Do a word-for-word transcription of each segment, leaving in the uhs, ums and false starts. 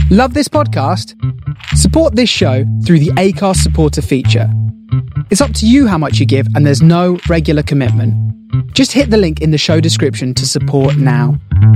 Love this podcast? Support this show through the Acast supporter feature. It's up to you how much you give, and there's no regular commitment. Just hit the link in the show description to support now.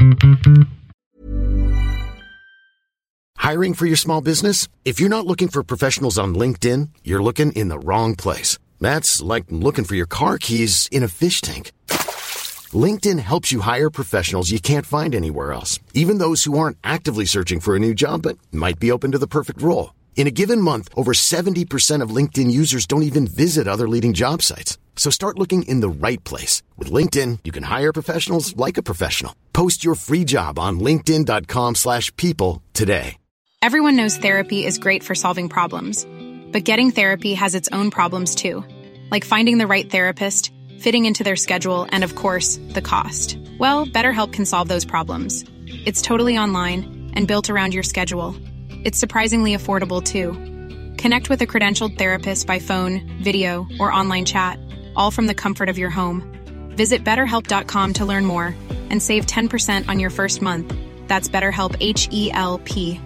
Hiring for your small business? If you're not looking for professionals on LinkedIn, you're looking in the wrong place. That's like looking for your car keys in a fish tank. LinkedIn helps you hire professionals you can't find anywhere else, even those who aren't actively searching for a new job but might be open to the perfect role. In a given month, over seventy percent of LinkedIn users don't even visit other leading job sites. So start looking in the right place. With LinkedIn, you can hire professionals like a professional. Post your free job on linkedin.com slash people today. Everyone knows therapy is great for solving problems, but getting therapy has its own problems too, like finding the right therapist, fitting into their schedule, and of course, the cost. Well, BetterHelp can solve those problems. It's totally online and built around your schedule. It's surprisingly affordable too. Connect with a credentialed therapist by phone, video, or online chat, all from the comfort of your home. Visit better help dot com to learn more and save ten percent on your first month. That's BetterHelp, H E L P.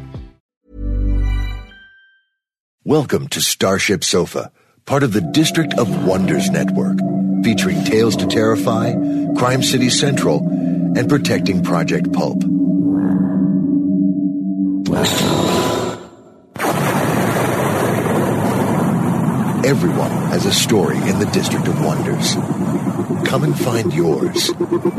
Welcome to Starship Sofa, part of the District of Wonders network, featuring Tales to Terrify, Crime City Central, and Protecting Project Pulp. Everyone has a story in the District of Wonders. Come and find yours.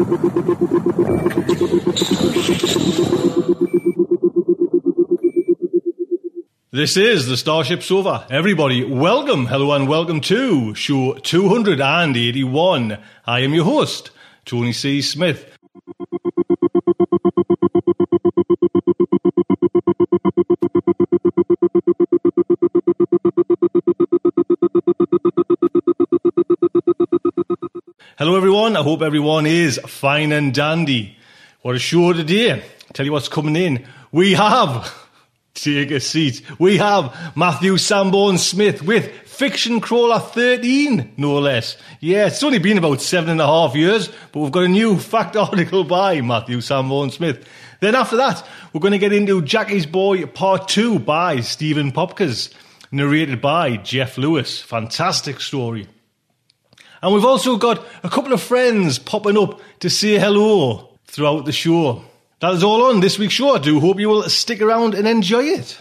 This is the Starship Sofa. Everybody, welcome, hello and welcome to show two hundred eighty-one. I am your host, Tony C. Smith. Hello everyone, I hope everyone is fine and dandy. What a show today. Tell you what's coming in. We have... Take a seat. We have Matthew Sanborn Smith with Fiction Crawler thirteen, no less. Yeah, it's only been about seven and a half years, but we've got a new fact article by Matthew Sanborn Smith. Then after that, we're going to get into Jackie's Boy Part two by Stephen Popkes, narrated by Jeff Lewis. Fantastic story. And we've also got a couple of friends popping up to say hello throughout the show. That is all on this week's show. I do hope you will stick around and enjoy it.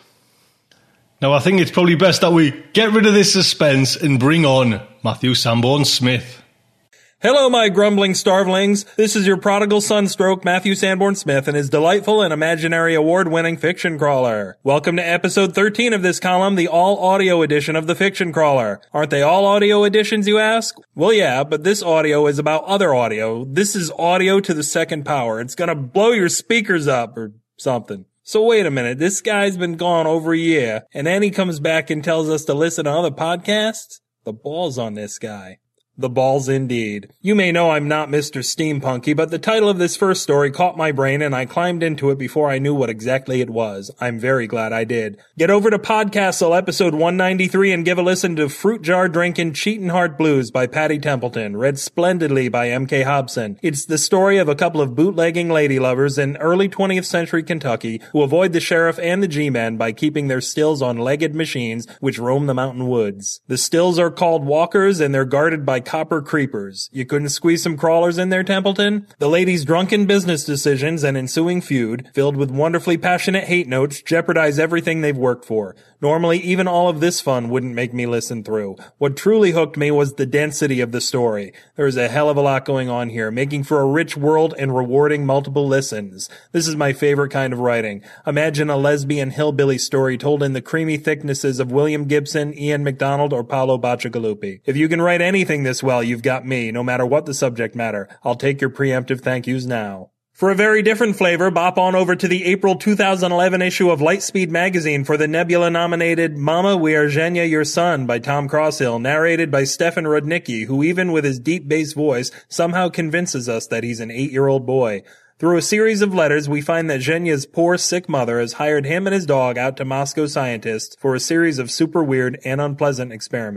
Now, I think it's probably best that we get rid of this suspense and bring on Matthew Sanborn Smith. Hello, my grumbling starvelings. This is your prodigal sunstroke, Matthew Sanborn Smith, and his delightful and imaginary award-winning Fiction Crawler. Welcome to episode thirteen of this column, the all-audio edition of the Fiction Crawler. Aren't they all audio editions, you ask? Well, yeah, but this audio is about other audio. This is audio to the second power. It's gonna blow your speakers up or something. So wait a minute, this guy's been gone over a year, and then he comes back and tells us to listen to other podcasts? The ball's on this guy. The balls indeed. You may know I'm not Mister Steampunky, but the title of this first story caught my brain and I climbed into it before I knew what exactly it was. I'm very glad I did. Get over to Podcastle episode one ninety-three and give a listen to Fruit Jar Drinkin' Cheatin' Heart Blues by Patty Templeton, read splendidly by M K Hobson. It's the story of a couple of bootlegging lady lovers in early twentieth century Kentucky who avoid the sheriff and the G-men by keeping their stills on legged machines which roam the mountain woods. The stills are called walkers and they're guarded by copper creepers. You couldn't squeeze some crawlers in there, Templeton? The ladies' drunken business decisions and ensuing feud, filled with wonderfully passionate hate notes, jeopardize everything they've worked for. Normally, even all of this fun wouldn't make me listen through. What truly hooked me was the density of the story. There's a hell of a lot going on here, making for a rich world and rewarding multiple listens. This is my favorite kind of writing. Imagine a lesbian hillbilly story told in the creamy thicknesses of William Gibson, Ian MacDonald, or Paolo Bacigalupi. If you can write anything this well, you've got me, no matter what the subject matter. I'll take your preemptive thank yous now. For a very different flavor, bop on over to the April two thousand eleven issue of Lightspeed magazine for the Nebula-nominated Mama, We Are Zhenya, Your Son by Tom Crosshill, narrated by Stefan Rudnicki, who even with his deep bass voice somehow convinces us that he's an eight-year-old boy. Through a series of letters, we find that Zhenya's poor, sick mother has hired him and his dog out to Moscow scientists for a series of super weird and unpleasant experiments.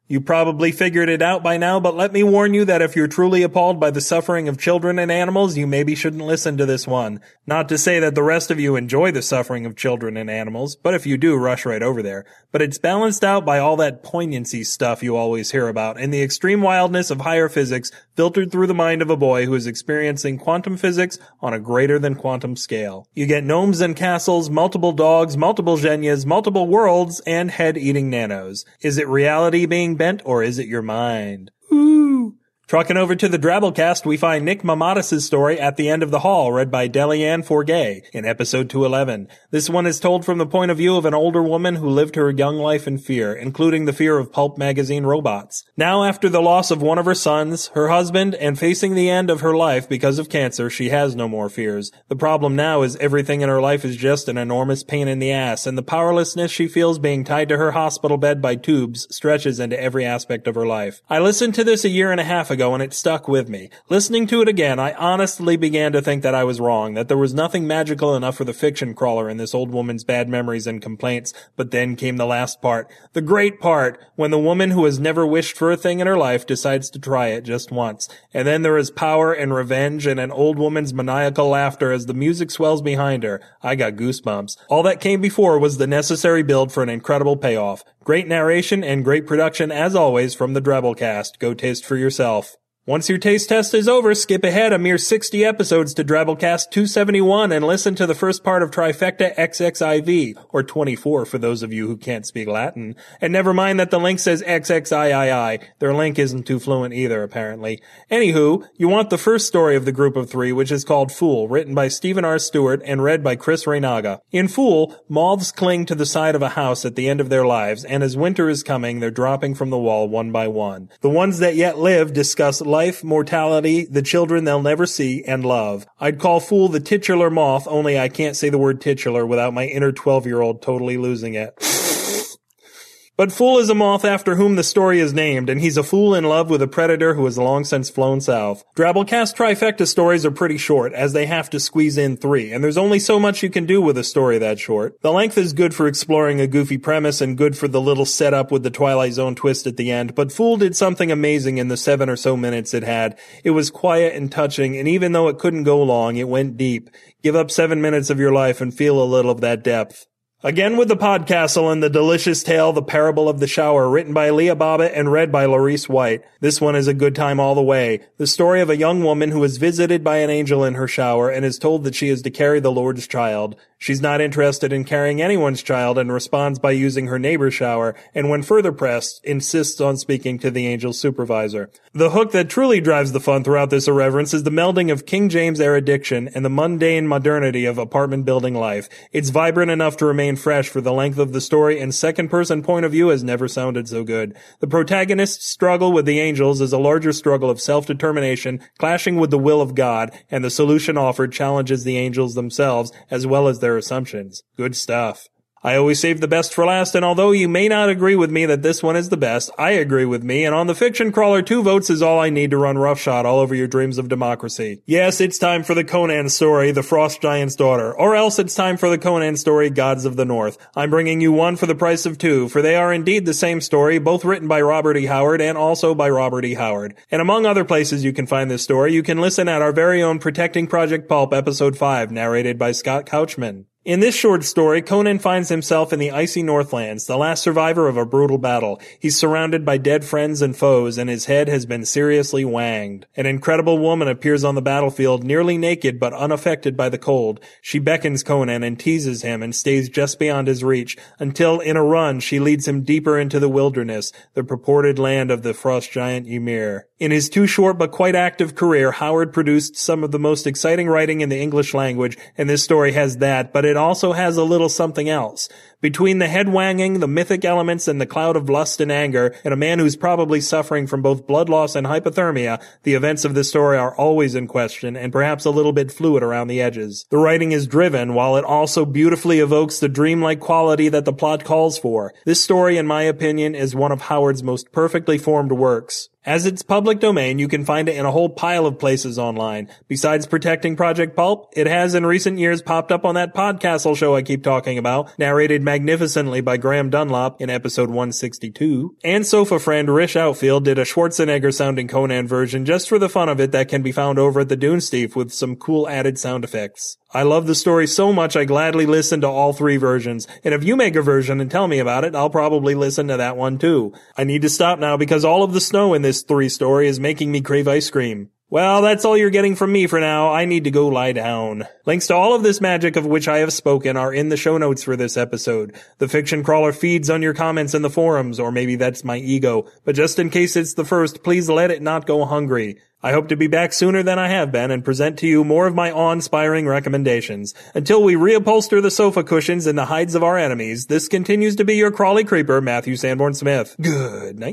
You probably figured it out by now, but let me warn you that if you're truly appalled by the suffering of children and animals, you maybe shouldn't listen to this one. Not to say that the rest of you enjoy the suffering of children and animals, but if you do, rush right over there. But it's balanced out by all that poignancy stuff you always hear about, and the extreme wildness of higher physics filtered through the mind of a boy who is experiencing quantum physics on a greater than quantum scale. You get gnomes and castles, multiple dogs, multiple Zhenyas, multiple worlds, and head-eating nanos. Is it reality being bent, or is it your mind? Ooh. Trucking over to the Drabblecast, we find Nick Mamatis' story At the End of the Hall, read by Delianne Forgay in episode two eleven. This one is told from the point of view of an older woman who lived her young life in fear, including the fear of pulp magazine robots. Now, after the loss of one of her sons, her husband, and facing the end of her life because of cancer, she has no more fears. The problem now is everything in her life is just an enormous pain in the ass, and the powerlessness she feels being tied to her hospital bed by tubes stretches into every aspect of her life. I listened to this a year and a half ago, and it stuck with me. Listening to it again, I honestly began to think that I was wrong, that there was nothing magical enough for the fiction crawler in this old woman's bad memories and complaints. But then came the last part, the great part, when the woman who has never wished for a thing in her life decides to try it just once. And then there is power and revenge and an old woman's maniacal laughter as the music swells behind her. I got goosebumps. All that came before was the necessary build for an incredible payoff. Great narration and great production as always from the Drabblecast. Go taste for yourself. Once your taste test is over, skip ahead a mere sixty episodes to Drabblecast two seventy-one and listen to the first part of Trifecta X X I V, or twenty-four for those of you who can't speak Latin. And never mind that the link says X X I I I. Their link isn't too fluent either, apparently. Anywho, you want the first story of the group of three, which is called Fool, written by Stephen R. Stewart and read by Chris Reinaga. In Fool, moths cling to the side of a house at the end of their lives, and as winter is coming, they're dropping from the wall one by one. The ones that yet live discuss life, mortality, the children they'll never see, and love. I'd call Fool the titular moth, only I can't say the word titular without my inner twelve-year-old totally losing it. But Fool is a moth after whom the story is named, and he's a fool in love with a predator who has long since flown south. Drabblecast Trifecta stories are pretty short, as they have to squeeze in three, and there's only so much you can do with a story that short. The length is good for exploring a goofy premise and good for the little setup with the Twilight Zone twist at the end, but Fool did something amazing in the seven or so minutes it had. It was quiet and touching, and even though it couldn't go long, it went deep. Give up seven minutes of your life and feel a little of that depth. Again with the Podcastle and the delicious tale, The Parable of the Shower, written by Leah Bobbitt and read by Laurice White. This one is a good time all the way. The story of a young woman who is visited by an angel in her shower and is told that she is to carry the Lord's child. She's not interested in carrying anyone's child and responds by using her neighbor's shower, and when further pressed, insists on speaking to the angel's supervisor. The hook that truly drives the fun throughout this irreverence is the melding of King James erudition and the mundane modernity of apartment building life. It's vibrant enough to remain fresh for the length of the story, and second-person point of view has never sounded so good. The protagonist's struggle with the angels is a larger struggle of self-determination, clashing with the will of God, and the solution offered challenges the angels themselves, as well as their assumptions. Good stuff. I always save the best for last, and although you may not agree with me that this one is the best, I agree with me, and on the Fiction Crawler, two votes is all I need to run roughshod all over your dreams of democracy. Yes, it's time for the Conan story, The Frost Giant's Daughter, or else it's time for the Conan story, Gods of the North. I'm bringing you one for the price of two, for they are indeed the same story, both written by Robert E. Howard and also by Robert E. Howard. And among other places you can find this story, you can listen at our very own Protecting Project Pulp, Episode five, narrated by Scott Couchman. In this short story, Conan finds himself in the icy Northlands, the last survivor of a brutal battle. He's surrounded by dead friends and foes, and his head has been seriously wanged. An incredible woman appears on the battlefield, nearly naked but unaffected by the cold. She beckons Conan and teases him and stays just beyond his reach, until in a run she leads him deeper into the wilderness, the purported land of the frost giant Ymir. In his too short but quite active career, Howard produced some of the most exciting writing in the English language, and this story has that, but it also has a little something else. Between the head-wanging, the mythic elements, and the cloud of lust and anger, and a man who's probably suffering from both blood loss and hypothermia, the events of this story are always in question, and perhaps a little bit fluid around the edges. The writing is driven, while it also beautifully evokes the dreamlike quality that the plot calls for. This story, in my opinion, is one of Howard's most perfectly formed works. As it's public domain, you can find it in a whole pile of places online. Besides protecting Project Pulp, it has in recent years popped up on that Podcastle show I keep talking about, narrated magnificently by Graham Dunlop in episode one sixty-two. And sofa friend Rish Outfield did a Schwarzenegger-sounding Conan version just for the fun of it that can be found over at the Dunesteef with some cool added sound effects. I love the story so much I gladly listen to all three versions, and if you make a version and tell me about it, I'll probably listen to that one too. I need to stop now because all of the snow in this three story is making me crave ice cream. Well, that's all you're getting from me for now. I need to go lie down. Links to all of this magic of which I have spoken are in the show notes for this episode. The Fiction Crawler feeds on your comments in the forums, or maybe that's my ego, but just in case it's the first, please let it not go hungry. I hope to be back sooner than I have been and present to you more of my awe-inspiring recommendations. Until we reupholster the sofa cushions in the hides of our enemies, this continues to be your Crawly Creeper, Matthew Sanborn Smith. Good night.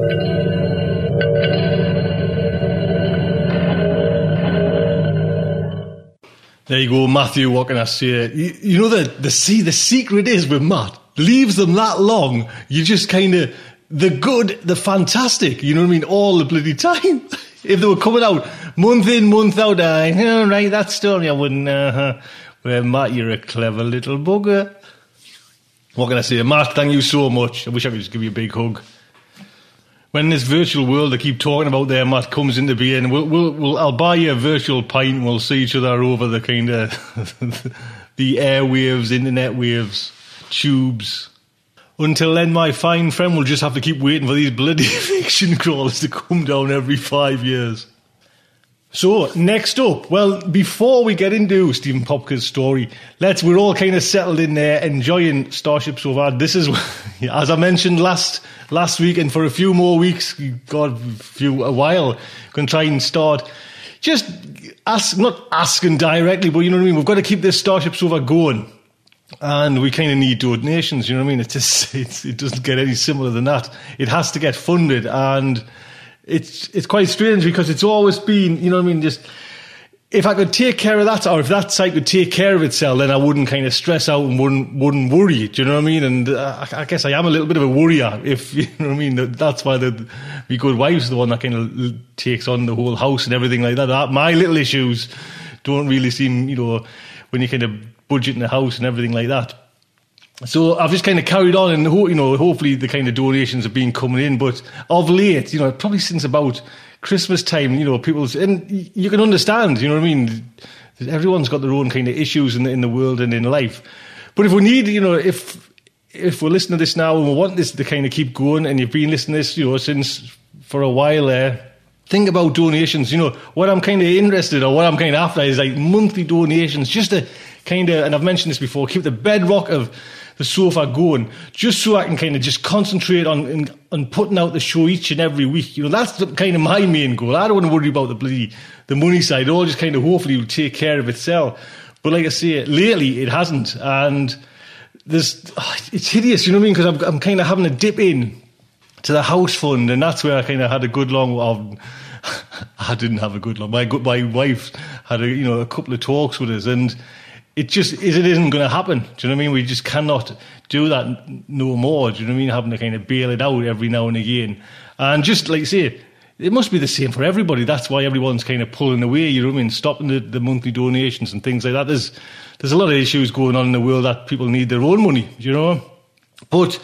There you go, Matthew. What can I say? You, you know, the, the, see, the secret is with Matt, leaves them that long, you just kind of, the good, the fantastic, you know what I mean, all the bloody time. If they were coming out month in, month out, I oh, right, that story I wouldn't, uh-huh. Well, Matt, you're a clever little bugger. What can I say? Matt, thank you so much. I wish I could just give you a big hug. When this virtual world I keep talking about there, Matt, comes into being, we'll, we'll, we'll, I'll buy you a virtual pint and we'll see each other over the kind of, the airwaves, internet waves, tubes. Until then, my fine friend will just have to keep waiting for these bloody fiction crawlers to come down every five years. So, next up, well, before we get into Stephen Popka's story, let's, we're all kind of settled in there, enjoying Starship so far. This is, as I mentioned last last week, and for a few more weeks, God, a few, a while, going to try and start just ask, not asking directly, but you know what I mean, we've got to keep this Starship Sofa going. And we kind of need donations, you know what I mean? It just it's, it doesn't get any simpler than that. It has to get funded, and it's it's quite strange because it's always been, you know what I mean, just if I could take care of that, or if that site could take care of itself, then I wouldn't kind of stress out and wouldn't wouldn't worry. Do you know what I mean? And uh, I guess I am a little bit of a worrier, if you know what I mean. That's why the my good wife's the one that kind of takes on the whole house and everything like that. My little issues don't really seem, you know, when you kind of budget in the house and everything like that. So I've just kind of carried on, and you know, hopefully the kind of donations have been coming in. But of late, you know, probably since about Christmas time, you know, people, and you can understand, you know what I mean. Everyone's got their own kind of issues in the, in the world and in life. But if we need, you know, if if we're listening to this now and we want this to kind of keep going, and you've been listening to this, you know, since for a while there. Think about donations. You know, what I'm kind of interested, or what I'm kind of after, is like monthly donations, just to kind of, and I've mentioned this before, keep the bedrock of the sofa going, just so I can kind of just concentrate on on putting out the show each and every week. You know, that's the, kind of my main goal. I don't want to worry about the bloody the money side. It all just kind of hopefully will take care of itself. But like I say, lately it hasn't, and there's oh, it's hideous. You know what I mean? Because I'm, I'm kind of having to dip in to the house fund, and that's where I kind of had a good long. Um, I didn't have a good long. My my wife had a you know a couple of talks with us, and it just it isn't going to happen. Do you know what I mean? We just cannot do that no more. Do you know what I mean? Having to kind of bail it out every now and again, and just like I say, it must be the same for everybody. That's why everyone's kind of pulling away. You know what I mean? Stopping the, the monthly donations and things like that. There's there's a lot of issues going on in the world that people need their own money. Do you know? But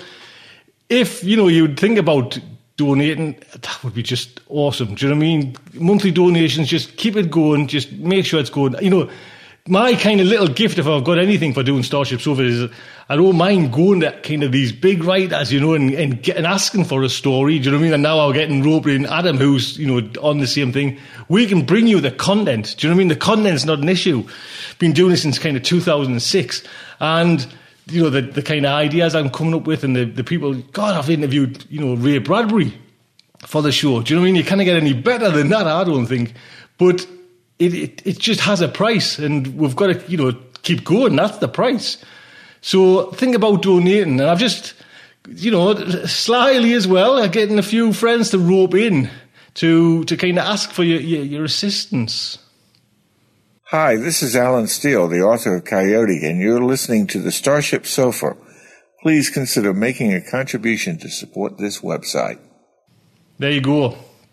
if, you know, you'd think about donating, that would be just awesome. Do you know what I mean? Monthly donations, just keep it going. Just make sure it's going. You know, my kind of little gift, if I've got anything for doing Starship Sofa, is I don't mind going to kind of these big writers, you know, and, and, get, and asking for a story. Do you know what I mean? And now I'm getting roped in Adam, who's, you know, on the same thing. We can bring you the content. Do you know what I mean? The content's not an issue. Been doing this since kind of two thousand six. And you know, the, the kind of ideas I'm coming up with, and the, the people, God, I've interviewed, you know, Ray Bradbury for the show. Do you know what I mean? You can't get any better than that, I don't think. But it, it, it just has a price, and we've got to, you know, keep going. That's the price. So think about donating. And I've just, you know, slyly as well, getting a few friends to rope in to, to kind of ask for your, your, your assistance. Hi, this is Alan Steele, the author of Coyote, and you're listening to the Starship Sofa. Please consider making a contribution to support this website. There you go.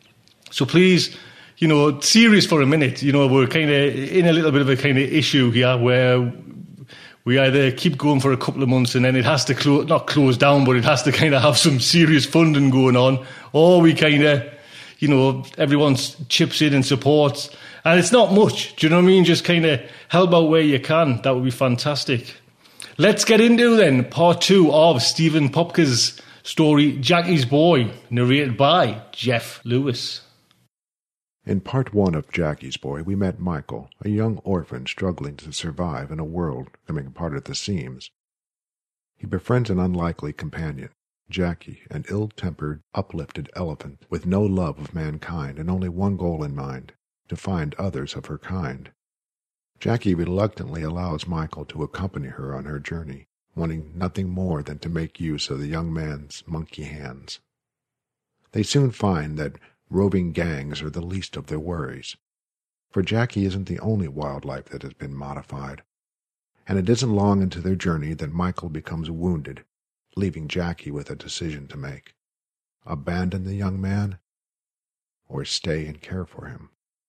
So please, you know, serious for a minute. You know, we're kind of in a little bit of a kind of issue here where we either keep going for a couple of months and then it has to close, not close down, but it has to kind of have some serious funding going on, or we kind of, you know, everyone chips in and supports. And it's not much, do you know what I mean? Just kind of help out where you can. That would be fantastic. Let's get into then part two of Stephen Popka's story, Jackie's Boy, narrated by Jeff Lewis. In part one of Jackie's Boy, we met Michael, a young orphan struggling to survive in a world coming apart at the seams. He befriends an unlikely companion, Jackie, an ill-tempered, uplifted elephant with no love of mankind and only one goal in mind, to find others of her kind. Jackie reluctantly allows Michael to accompany her on her journey, wanting nothing more than to make use of the young man's monkey hands. They soon find that roving gangs are the least of their worries, for Jackie isn't the only wildlife that has been modified, and it isn't long into their journey that Michael becomes wounded, leaving Jackie with a decision to make: abandon the young man, or stay and care for him.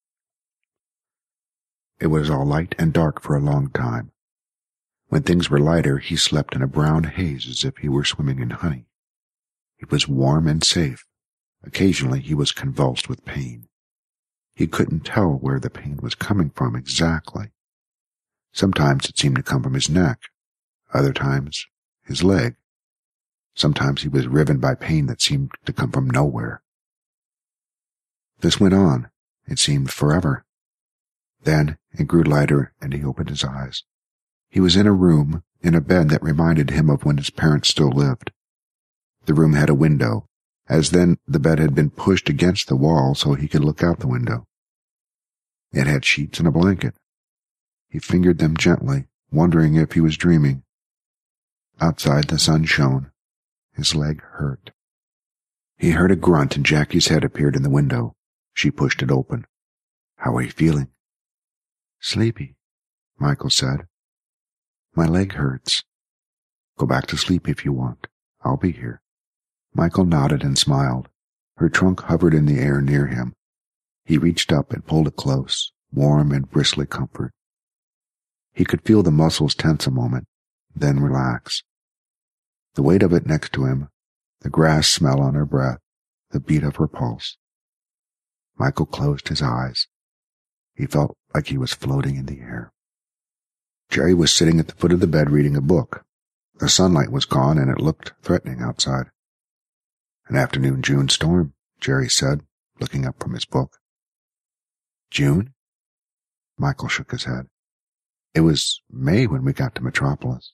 It was all light and dark for a long time. When things were lighter, he slept in a brown haze as if he were swimming in honey. It was warm and safe. Occasionally he was convulsed with pain. He couldn't tell where the pain was coming from exactly. Sometimes it seemed to come from his neck, other times his leg. Sometimes he was riven by pain that seemed to come from nowhere. This went on. It seemed forever. Then it grew lighter and he opened his eyes. He was in a room, in a bed that reminded him of when his parents still lived. The room had a window, as then the bed had been pushed against the wall so he could look out the window. It had sheets and a blanket. He fingered them gently, wondering if he was dreaming. Outside the sun shone. His leg hurt. He heard a grunt and Jackie's head appeared in the window. She pushed it open. "How are you feeling?" "Sleepy," Michael said. "My leg hurts." "Go back to sleep if you want. I'll be here." Michael nodded and smiled. Her trunk hovered in the air near him. He reached up and pulled it close, warm and bristly comfort. He could feel the muscles tense a moment, then relax. The weight of it next to him, the grass smell on her breath, the beat of her pulse. Michael closed his eyes. He felt like he was floating in the air. Jerry was sitting at the foot of the bed reading a book. The sunlight was gone and it looked threatening outside. "An afternoon June storm," Jerry said, looking up from his book. "June?" Michael shook his head. "It was May when we got to Metropolis."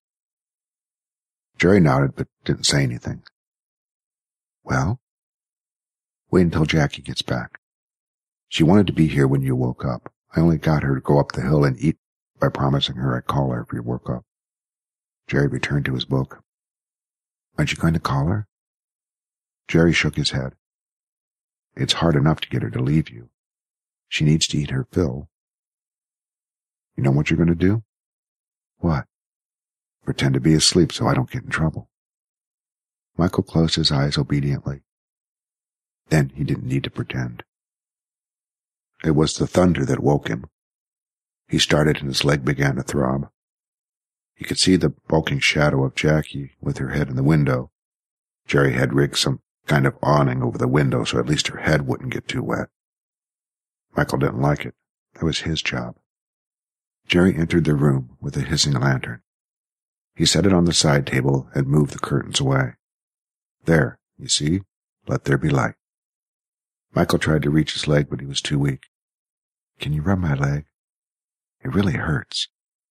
Jerry nodded but didn't say anything. "Well?" "Wait until Jackie gets back. She wanted to be here when you woke up. I only got her to go up the hill and eat by promising her I'd call her if you woke up." Jerry returned to his book. "Aren't you going to call her?" Jerry shook his head. "It's hard enough to get her to leave you. She needs to eat her fill." "You know what you're going to do?" "What?" "Pretend to be asleep so I don't get in trouble." Michael closed his eyes obediently. Then he didn't need to pretend. It was the thunder that woke him. He started and his leg began to throb. He could see the bulking shadow of Jackie with her head in the window. Jerry had rigged some kind of awning over the window so at least her head wouldn't get too wet. Michael didn't like it. That was his job. Jerry entered the room with a hissing lantern. He set it on the side table and moved the curtains away. "There, you see? Let there be light." Michael tried to reach his leg, but he was too weak. "Can you rub my leg? It really hurts."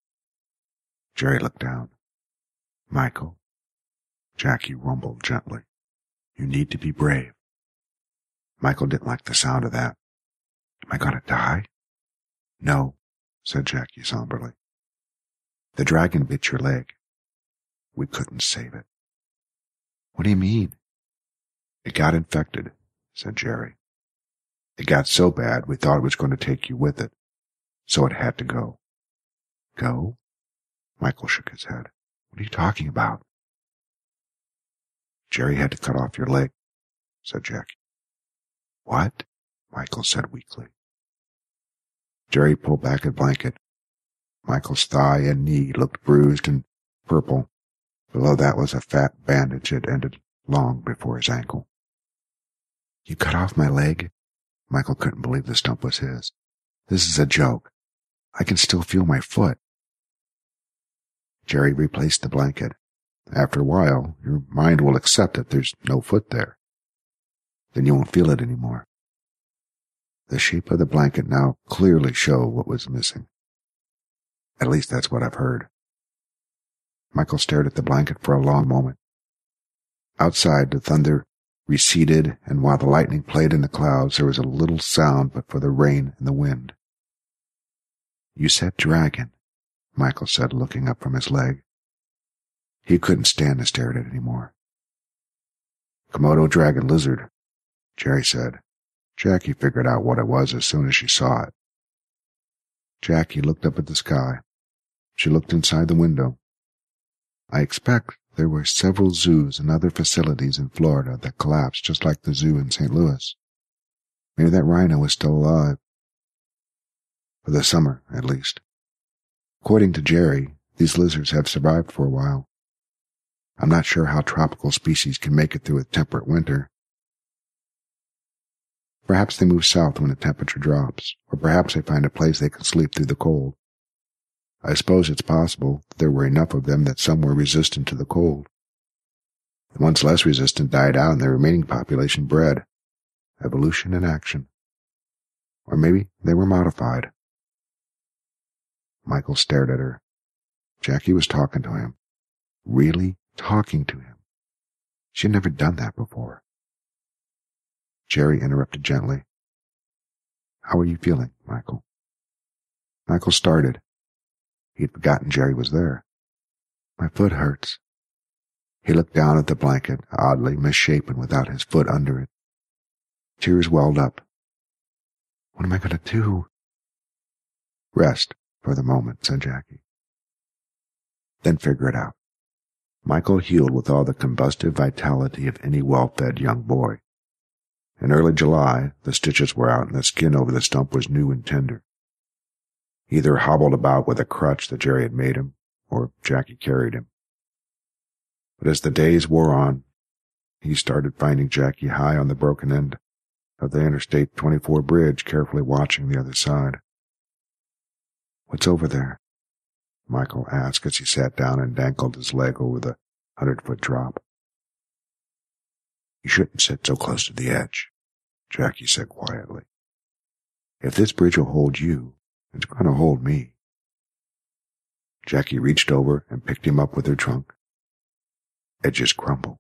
Jerry looked down. "Michael," Jackie rumbled gently, "you need to be brave." Michael didn't like the sound of that. "Am I going to die?" "No," said Jackie somberly. "The dragon bit your leg. We couldn't save it." "What do you mean?" "It got infected," said Jerry. "It got so bad we thought it was going to take you with it, so it had to go." "Go?" Michael shook his head. "What are you talking about?" "Jerry had to cut off your leg," said Jackie. "What?" Michael said weakly. Jerry pulled back a blanket. Michael's thigh and knee looked bruised and purple. Below that was a fat bandage that ended long before his ankle. You cut off my leg? Michael couldn't believe the stump was his. This is a joke. I can still feel my foot. Jerry replaced the blanket. After a while, your mind will accept that there's no foot there. Then you won't feel it anymore. The shape of the blanket now clearly showed what was missing. At least that's what I've heard. Michael stared at the blanket for a long moment. Outside, the thunder receded, and while the lightning played in the clouds, there was a little sound but for the rain and the wind. You said dragon, Michael said, looking up from his leg. He couldn't stand to stare at it anymore. Komodo dragon lizard, Jerry said. Jackie figured out what it was as soon as she saw it. Jackie looked up at the sky. She looked inside the window. I expect there were several zoos and other facilities in Florida that collapsed just like the zoo in Saint Louis. Maybe that rhino is still alive. For the summer, at least. According to Jerry, these lizards have survived for a while. I'm not sure how tropical species can make it through a temperate winter. Perhaps they move south when the temperature drops, or perhaps they find a place they can sleep through the cold. I suppose it's possible that there were enough of them that some were resistant to the cold. The ones less resistant died out and the remaining population bred. Evolution in action. Or maybe they were modified. Michael stared at her. Jackie was talking to him. Really talking to him. She had never done that before. Jerry interrupted gently. How are you feeling, Michael? Michael started. He had forgotten Jerry was there. My foot hurts. He looked down at the blanket, oddly misshapen without his foot under it. Tears welled up. What am I going to do? Rest for the moment, said Jackie. Then figure it out. Michael healed with all the combustive vitality of any well-fed young boy. In early July, the stitches were out and the skin over the stump was new and tender. He either hobbled about with a crutch that Jerry had made him, or Jackie carried him. But as the days wore on, he started finding Jackie high on the broken end of the Interstate twenty-four bridge, carefully watching the other side. What's over there? Michael asked as he sat down and dangled his leg over the hundred-foot drop. You shouldn't sit so close to the edge, Jackie said quietly. If this bridge will hold you, it's going to hold me. Jackie reached over and picked him up with her trunk. Edges crumble.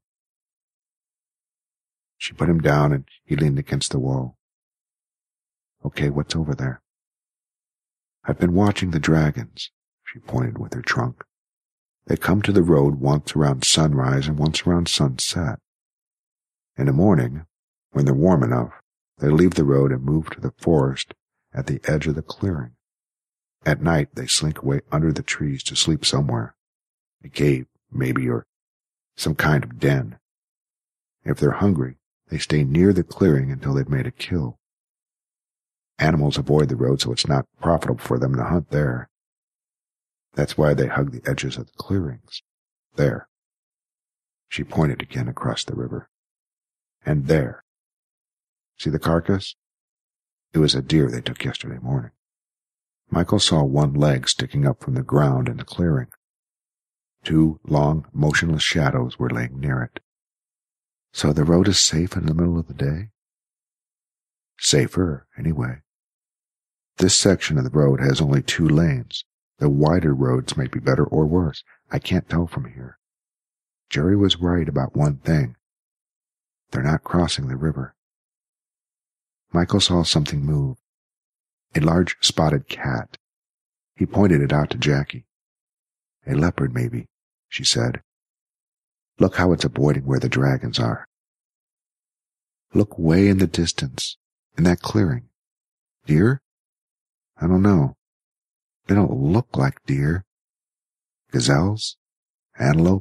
She put him down and he leaned against the wall. Okay, what's over there? I've been watching the dragons, she pointed with her trunk. They come to the road once around sunrise and once around sunset. In the morning, when they're warm enough, they leave the road and move to the forest at the edge of the clearing. At night, they slink away under the trees to sleep somewhere. A cave, maybe, or some kind of den. If they're hungry, they stay near the clearing until they've made a kill. Animals avoid the road so it's not profitable for them to hunt there. That's why they hug the edges of the clearings. There. She pointed again across the river. And there. See the carcass? It was a deer they took yesterday morning. Michael saw one leg sticking up from the ground in the clearing. Two long, motionless shadows were laying near it. So the road is safe in the middle of the day? Safer, anyway. This section of the road has only two lanes. The wider roads might be better or worse. I can't tell from here. Jerry was right about one thing. They're not crossing the river. Michael saw something move. A large spotted cat. He pointed it out to Jackie. A leopard, maybe, she said. Look how it's avoiding where the dragons are. Look way in the distance, in that clearing. Deer? I don't know. They don't look like deer. Gazelles? Antelope?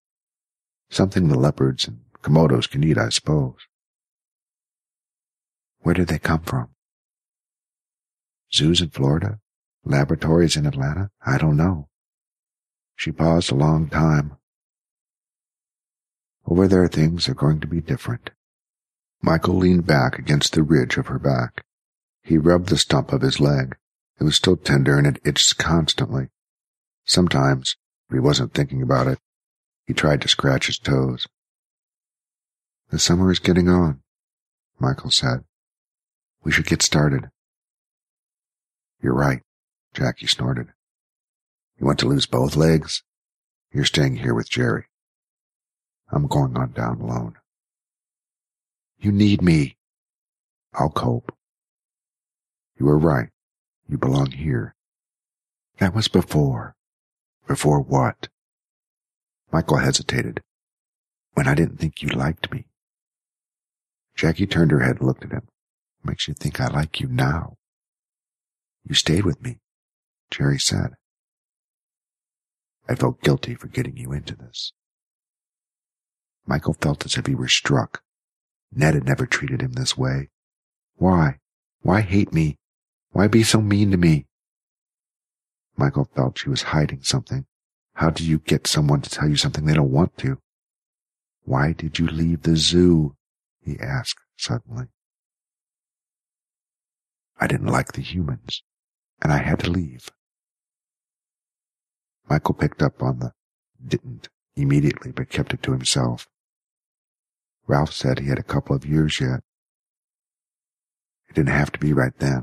Something the leopards and Komodos can eat, I suppose. Where did they come from? Zoos in Florida? Laboratories in Atlanta? I don't know. She paused a long time. Over there things are going to be different. Michael leaned back against the ridge of her back. He rubbed the stump of his leg. It was still tender and it itched constantly. Sometimes, if he wasn't thinking about it, he tried to scratch his toes. The summer is getting on, Michael said. We should get started. You're right, Jackie snorted. You want to lose both legs? You're staying here with Jerry. I'm going on down alone. You need me. I'll cope. You were right. You belong here. That was before. Before what? Michael hesitated. When I didn't think you liked me. Jackie turned her head and looked at him. Makes you think I like you now. You stayed with me, Jerry said. I felt guilty for getting you into this. Michael felt as if he were struck. Ned had never treated him this way. Why? Why hate me? Why be so mean to me? Michael felt she was hiding something. How do you get someone to tell you something they don't want to? Why did you leave the zoo? He asked suddenly. I didn't like the humans, and I had to leave. Michael picked up on the didn't immediately, but kept it to himself. Ralph said he had a couple of years yet. It didn't have to be right then.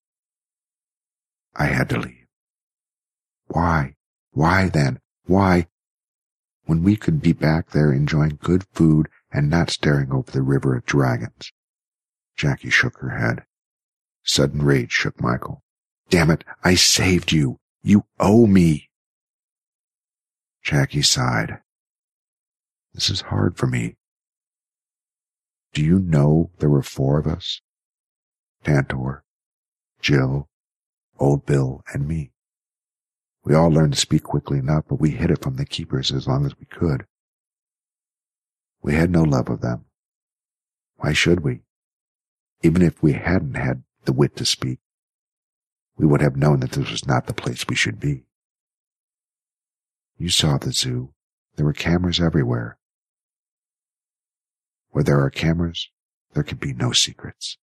I had to leave. Why? Why then? Why? When we could be back there enjoying good food and not staring over the river at dragons. Jackie shook her head. Sudden rage shook Michael. Damn it, I saved you. You owe me. Jackie sighed. This is hard for me. Do you know there were four of us? Tantor, Jill, Old Bill, and me. We all learned to speak quickly enough, but we hid it from the keepers as long as we could. We had no love of them. Why should we? Even if we hadn't had the wit to speak, we would have known that this was not the place we should be. You saw the zoo. There were cameras everywhere. Where there are cameras, there can be no secrets.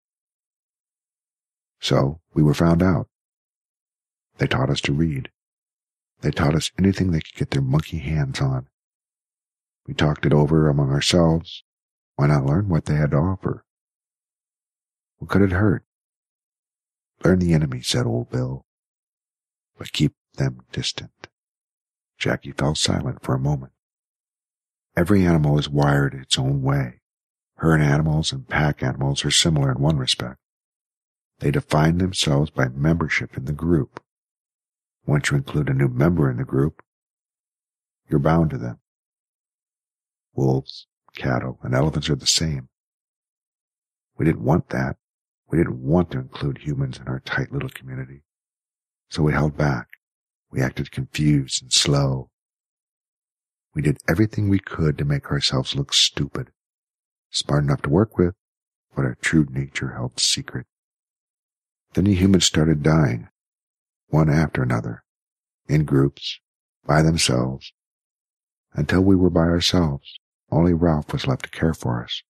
So we were found out. They taught us to read. They taught us anything they could get their monkey hands on. We talked it over among ourselves. Why not learn what they had to offer? What could it hurt? Learn the enemy, said Old Bill, but keep them distant. Jackie fell silent for a moment. Every animal is wired its own way. Herd animals and pack animals are similar in one respect. They define themselves by membership in the group. Once you include a new member in the group, you're bound to them. Wolves, cattle, and elephants are the same. We didn't want that. We didn't want to include humans in our tight little community. So we held back. We acted confused and slow. We did everything we could to make ourselves look stupid. Smart enough to work with, but our true nature held secret. Then the humans started dying, one after another, in groups, by themselves, until we were by ourselves. Only Ralph was left to care for us.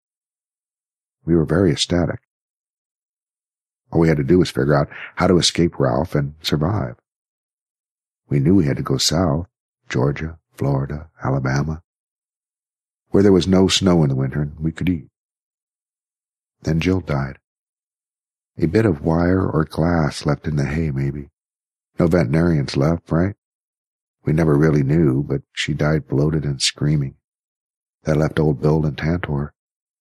We were very ecstatic. All we had to do was figure out how to escape Ralph and survive. We knew we had to go south, Georgia, Florida, Alabama, where there was no snow in the winter and we could eat. Then Jill died. A bit of wire or glass left in the hay, maybe. No veterinarians left, right? We never really knew, but she died bloated and screaming. That left Old Bill and Tantor.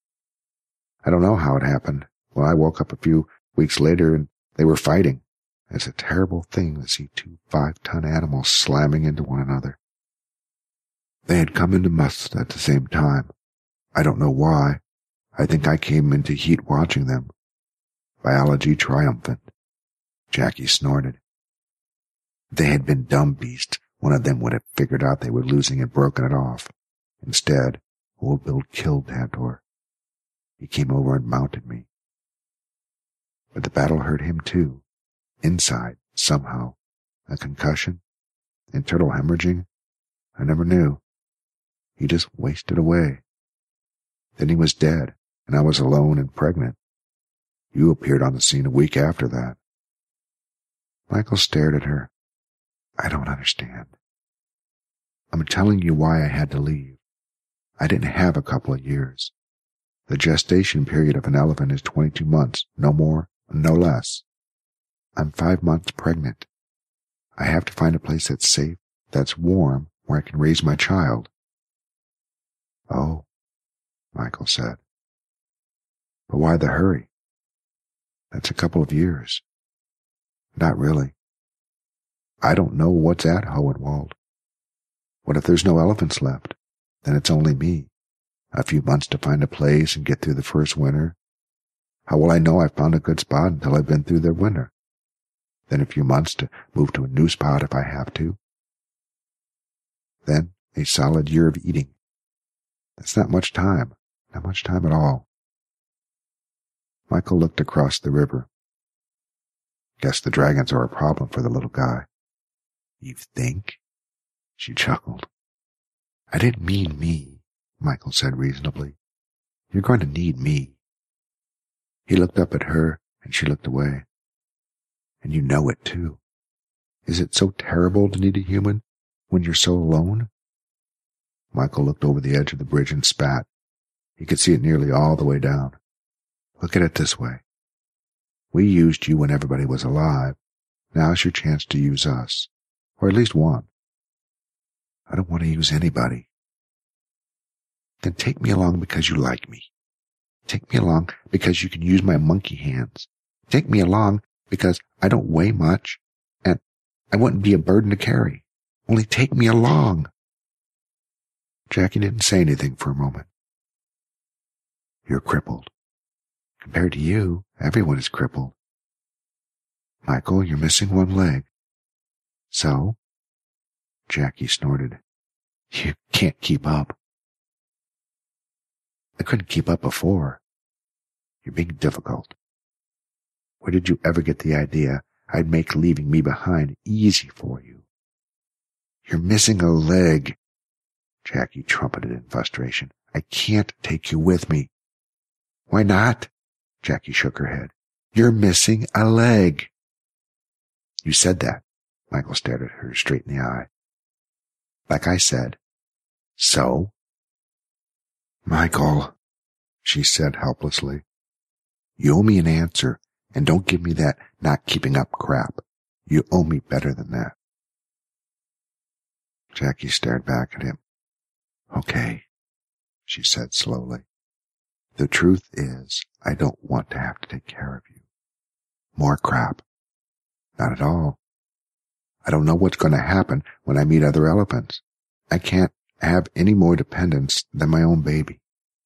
I don't know how it happened. Well, I woke up a few weeks later and they were fighting. It's a terrible thing to see two five-ton animals slamming into one another. They had come into must at the same time. I don't know why. I think I came into heat watching them. Biology triumphant. Jackie snorted. If they had been dumb beasts, one of them would have figured out they were losing and broken it off. Instead, Old Bill killed Tantor. He came over and mounted me. But the battle hurt him too. Inside, somehow. A concussion? Internal hemorrhaging? I never knew. He just wasted away. Then he was dead, and I was alone and pregnant. You appeared on the scene a week after that. Michael stared at her. I don't understand. I'm telling you why I had to leave. I didn't have a couple of years. The gestation period of an elephant is twenty-two months, no more, no less. I'm five months pregnant. I have to find a place that's safe, that's warm, where I can raise my child. Oh, Michael said. But why the hurry? That's a couple of years. Not really. I don't know what's at Hohenwald. What if there's no elephants left? Then it's only me. A few months to find a place and get through the first winter. How will I know I've found a good spot until I've been through their winter? Then a few months to move to a new spot if I have to. Then a solid year of eating. That's not much time. Not much time at all. Michael looked across the river. Guess the dragons are a problem for the little guy. You think? She chuckled. I didn't mean me, Michael said reasonably. You're going to need me. He looked up at her, and she looked away. And you know it, too. Is it so terrible to need a human when you're so alone? Michael looked over the edge of the bridge and spat. He could see it nearly all the way down. Look at it this way. We used you when everybody was alive. Now's your chance to use us. Or at least one. I don't want to use anybody. Then take me along because you like me. Take me along because you can use my monkey hands. Take me along because I don't weigh much, and I wouldn't be a burden to carry. Only take me along. Jackie didn't say anything for a moment. You're crippled. Compared to you, everyone is crippled. Michael, you're missing one leg. So? Jackie snorted. You can't keep up. I couldn't keep up before. You're being difficult. Where did you ever get the idea I'd make leaving me behind easy for you? You're missing a leg, Jackie trumpeted in frustration. I can't take you with me. Why not? Jackie shook her head. You're missing a leg. You said that. Michael stared at her straight in the eye. Like I said. So? Michael, she said helplessly. You owe me an answer, and don't give me that not keeping up crap. You owe me better than that. Jackie stared back at him. Okay, she said slowly. The truth is, I don't want to have to take care of you. More crap. Not at all. I don't know what's going to happen when I meet other elephants. I can't have any more dependence than my own baby.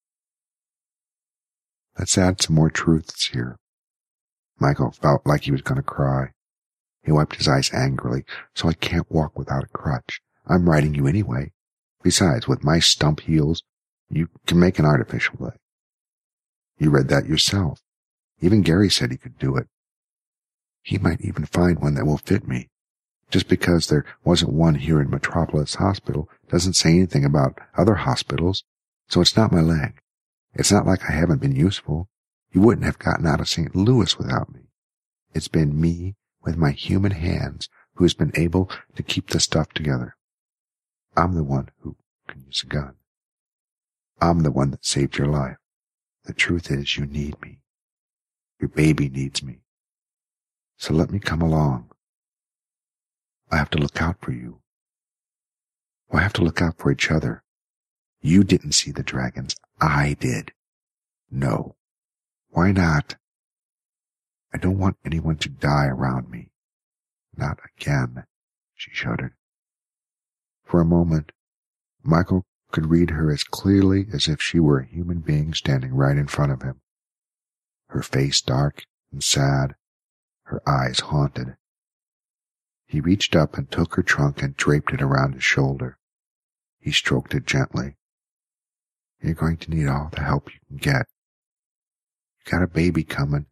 Let's add some more truths here. Michael felt like he was going to cry. He wiped his eyes angrily. So I can't walk without a crutch. I'm riding you anyway. Besides, with my stump heels, you can make an artificial leg. You read that yourself. Even Gary said he could do it. He might even find one that will fit me. Just because there wasn't one here in Metropolis Hospital doesn't say anything about other hospitals, so it's not my leg. It's not like I haven't been useful. You wouldn't have gotten out of Saint Louis without me. It's been me with my human hands who has been able to keep the stuff together. I'm the one who can use a gun. I'm the one that saved your life. The truth is, you need me. Your baby needs me. So let me come along. I have to look out for you. We have to look out for each other. You didn't see the dragons. I did. No. Why not? I don't want anyone to die around me. Not again, she shuddered. For a moment, Michael could read her as clearly as if she were a human being standing right in front of him. Her face dark and sad, her eyes haunted. He reached up and took her trunk and draped it around his shoulder. He stroked it gently. You're going to need all the help you can get. You got a baby coming,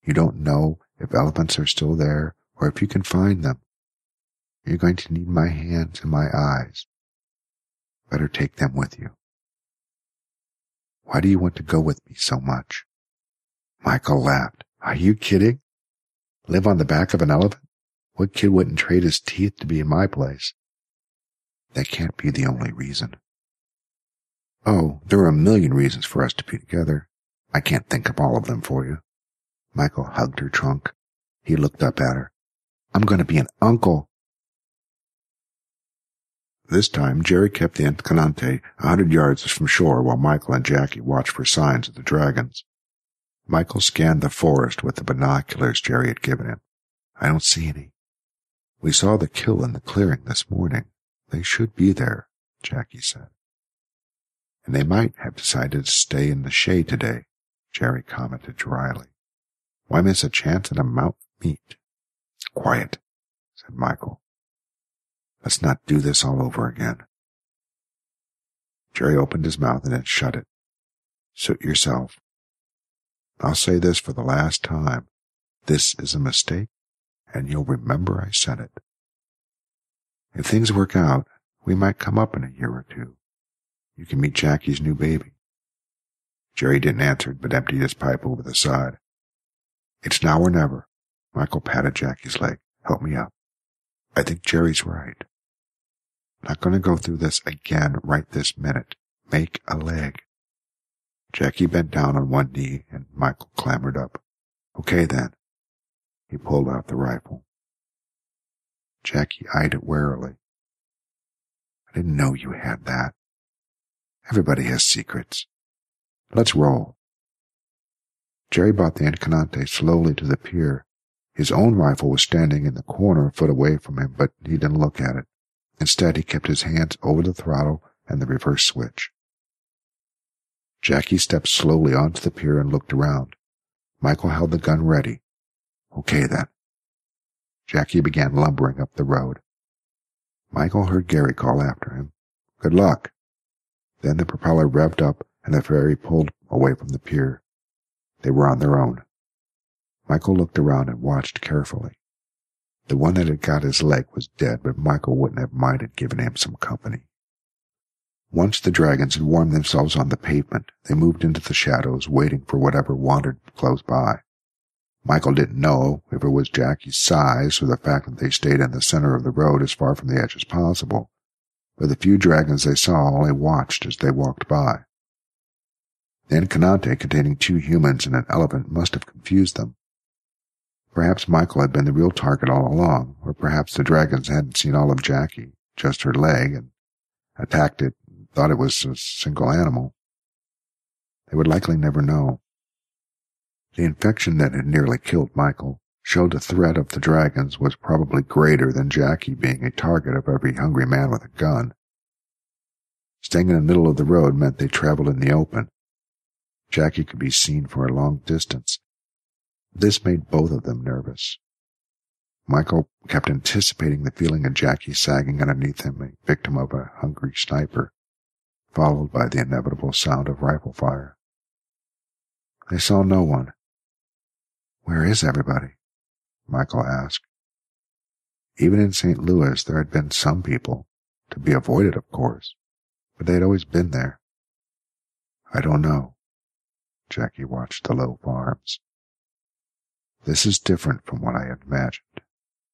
You don't know if elephants are still there or if you can find them. You're going to need my hands and my eyes. Better take them with you. Why do you want to go with me so much? Michael laughed. Are you kidding? Live on the back of an elephant? What kid wouldn't trade his teeth to be in my place? That can't be the only reason. Oh, there are a million reasons for us to be together. I can't think of all of them for you. Michael hugged her trunk. He looked up at her. I'm going to be an uncle. This time, Jerry kept the Escalante a hundred yards from shore while Michael and Jackie watched for signs of the dragons. Michael scanned the forest with the binoculars Jerry had given him. I don't see any. We saw the kill in the clearing this morning. They should be there, Jackie said. And they might have decided to stay in the shade today, Jerry commented dryly. Why miss a chance at a mountain meat? Quiet, said Michael. Let's not do this all over again. Jerry opened his mouth and then shut it. Suit yourself. I'll say this for the last time. This is a mistake, and you'll remember I said it. If things work out, we might come up in a year or two. You can meet Jackie's new baby. Jerry didn't answer, but emptied his pipe over the side. It's now or never. Michael patted Jackie's leg. Help me up. I think Jerry's right. Not going to go through this again right this minute. Make a leg. Jackie bent down on one knee, and Michael clambered up. Okay, then. He pulled out the rifle. Jackie eyed it warily. I didn't know you had that. Everybody has secrets. Let's roll. Jerry brought the Escalante slowly to the pier. His own rifle was standing in the corner a foot away from him, but he didn't look at it. Instead, he kept his hands over the throttle and the reverse switch. Jackie stepped slowly onto the pier and looked around. Michael held the gun ready. Okay, then. Jackie began lumbering up the road. Michael heard Gary call after him. Good luck. Then the propeller revved up and the ferry pulled away from the pier. They were on their own. Michael looked around and watched carefully. The one that had got his leg was dead, but Michael wouldn't have minded giving him some company. Once the dragons had warmed themselves on the pavement, they moved into the shadows, waiting for whatever wandered close by. Michael didn't know if it was Jackie's size or the fact that they stayed in the center of the road as far from the edge as possible, but the few dragons they saw only watched as they walked by. The Escalante containing two humans and an elephant must have confused them. Perhaps Michael had been the real target all along, or perhaps the dragons hadn't seen all of Jackie, just her leg, and attacked it and thought it was a single animal. They would likely never know. The infection that had nearly killed Michael showed the threat of the dragons was probably greater than Jackie being a target of every hungry man with a gun. Staying in the middle of the road meant they traveled in the open. Jackie could be seen for a long distance. This made both of them nervous. Michael kept anticipating the feeling of Jackie sagging underneath him, a victim of a hungry sniper, followed by the inevitable sound of rifle fire. They saw no one. Where is everybody? Michael asked. Even in Saint Louis there had been some people, to be avoided of course, but they had always been there. I don't know. Jackie watched the low farms. This is different from what I had imagined.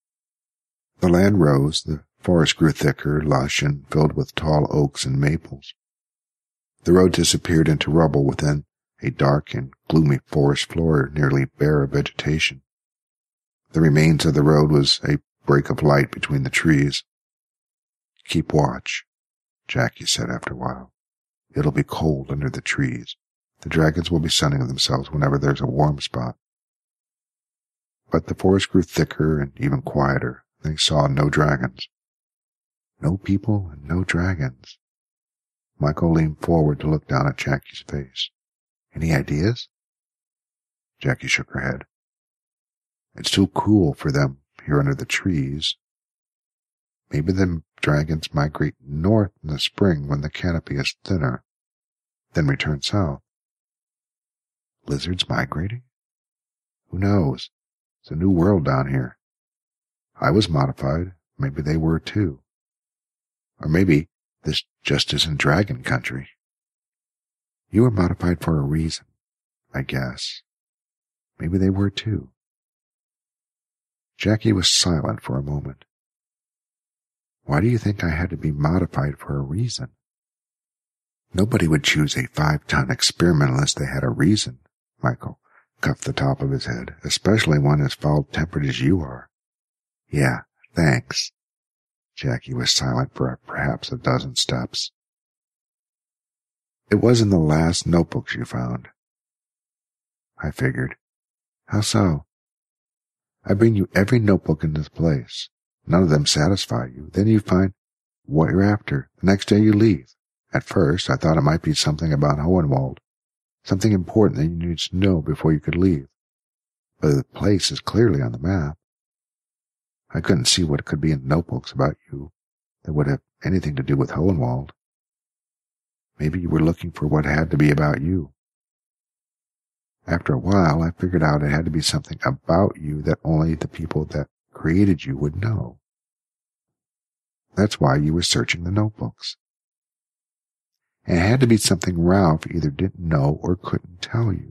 The land rose, the forest grew thicker, lush, and filled with tall oaks and maples. The road disappeared into rubble within a dark and gloomy forest floor nearly bare of vegetation. The remains of the road was a break of light between the trees. Keep watch, Jackie said after a while. It'll be cold under the trees. The dragons will be sunning themselves whenever there's a warm spot. But the forest grew thicker and even quieter. They saw no dragons. No people and no dragons. Michael leaned forward to look down at Jackie's face. Any ideas? Jackie shook her head. It's too cool for them here under the trees. Maybe the dragons migrate north in the spring when the canopy is thinner, then return south. Lizards migrating? Who knows? It's a new world down here. I was modified. Maybe they were too. Or maybe this just isn't dragon country. You were modified for a reason, I guess. Maybe they were too. Jackie was silent for a moment. Why do you think I had to be modified for a reason? Nobody would choose a five-ton experiment unless they had a reason, Michael cuffed the top of his head, especially one as foul-tempered as you are. Yeah, thanks. Jackie was silent for perhaps a dozen steps. It was in the last notebooks you found. I figured. How so? I bring you every notebook in this place. None of them satisfy you. Then you find what you're after. The next day you leave. At first, I thought it might be something about Hohenwald, something important that you needed to know before you could leave. But the place is clearly on the map. I couldn't see what could be in notebooks about you that would have anything to do with Hohenwald. Maybe you were looking for what had to be about you. After a while, I figured out it had to be something about you that only the people that created you would know. That's why you were searching the notebooks. And it had to be something Ralph either didn't know or couldn't tell you.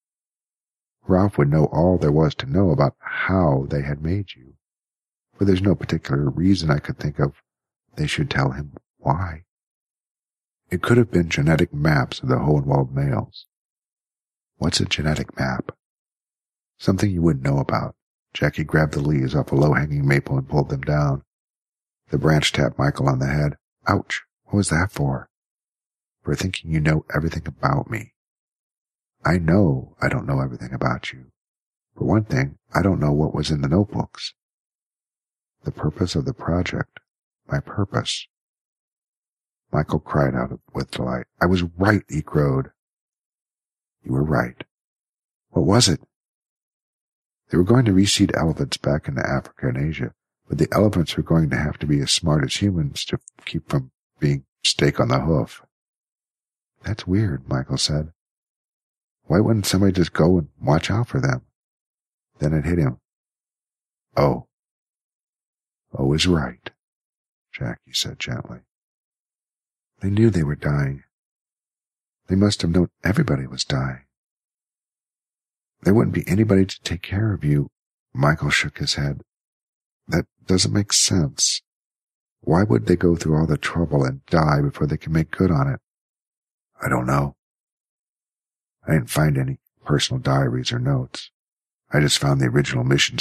Ralph would know all there was to know about how they had made you, but there's no particular reason I could think of they should tell him why. It could have been genetic maps of the Hohenwald males. What's a genetic map? Something you wouldn't know about. Jackie grabbed the leaves off a low-hanging maple and pulled them down. The branch tapped Michael on the head. Ouch! What was that for? For thinking you know everything about me. I know I don't know everything about you. For one thing, I don't know what was in the notebooks. The purpose of the project. My purpose. Michael cried out with delight. I was right, he crowed. You were right. What was it? They were going to reseed elephants back into Africa and Asia, but the elephants were going to have to be as smart as humans to keep from being steak on the hoof. That's weird, Michael said. Why wouldn't somebody just go and watch out for them? Then it hit him. Oh. Oh is right, Jackie said gently. They knew they were dying. They must have known everybody was dying. There wouldn't be anybody to take care of you. Michael shook his head. That doesn't make sense. Why would they go through all the trouble and die before they can make good on it? I don't know. I didn't find any personal diaries or notes. I just found the original missions.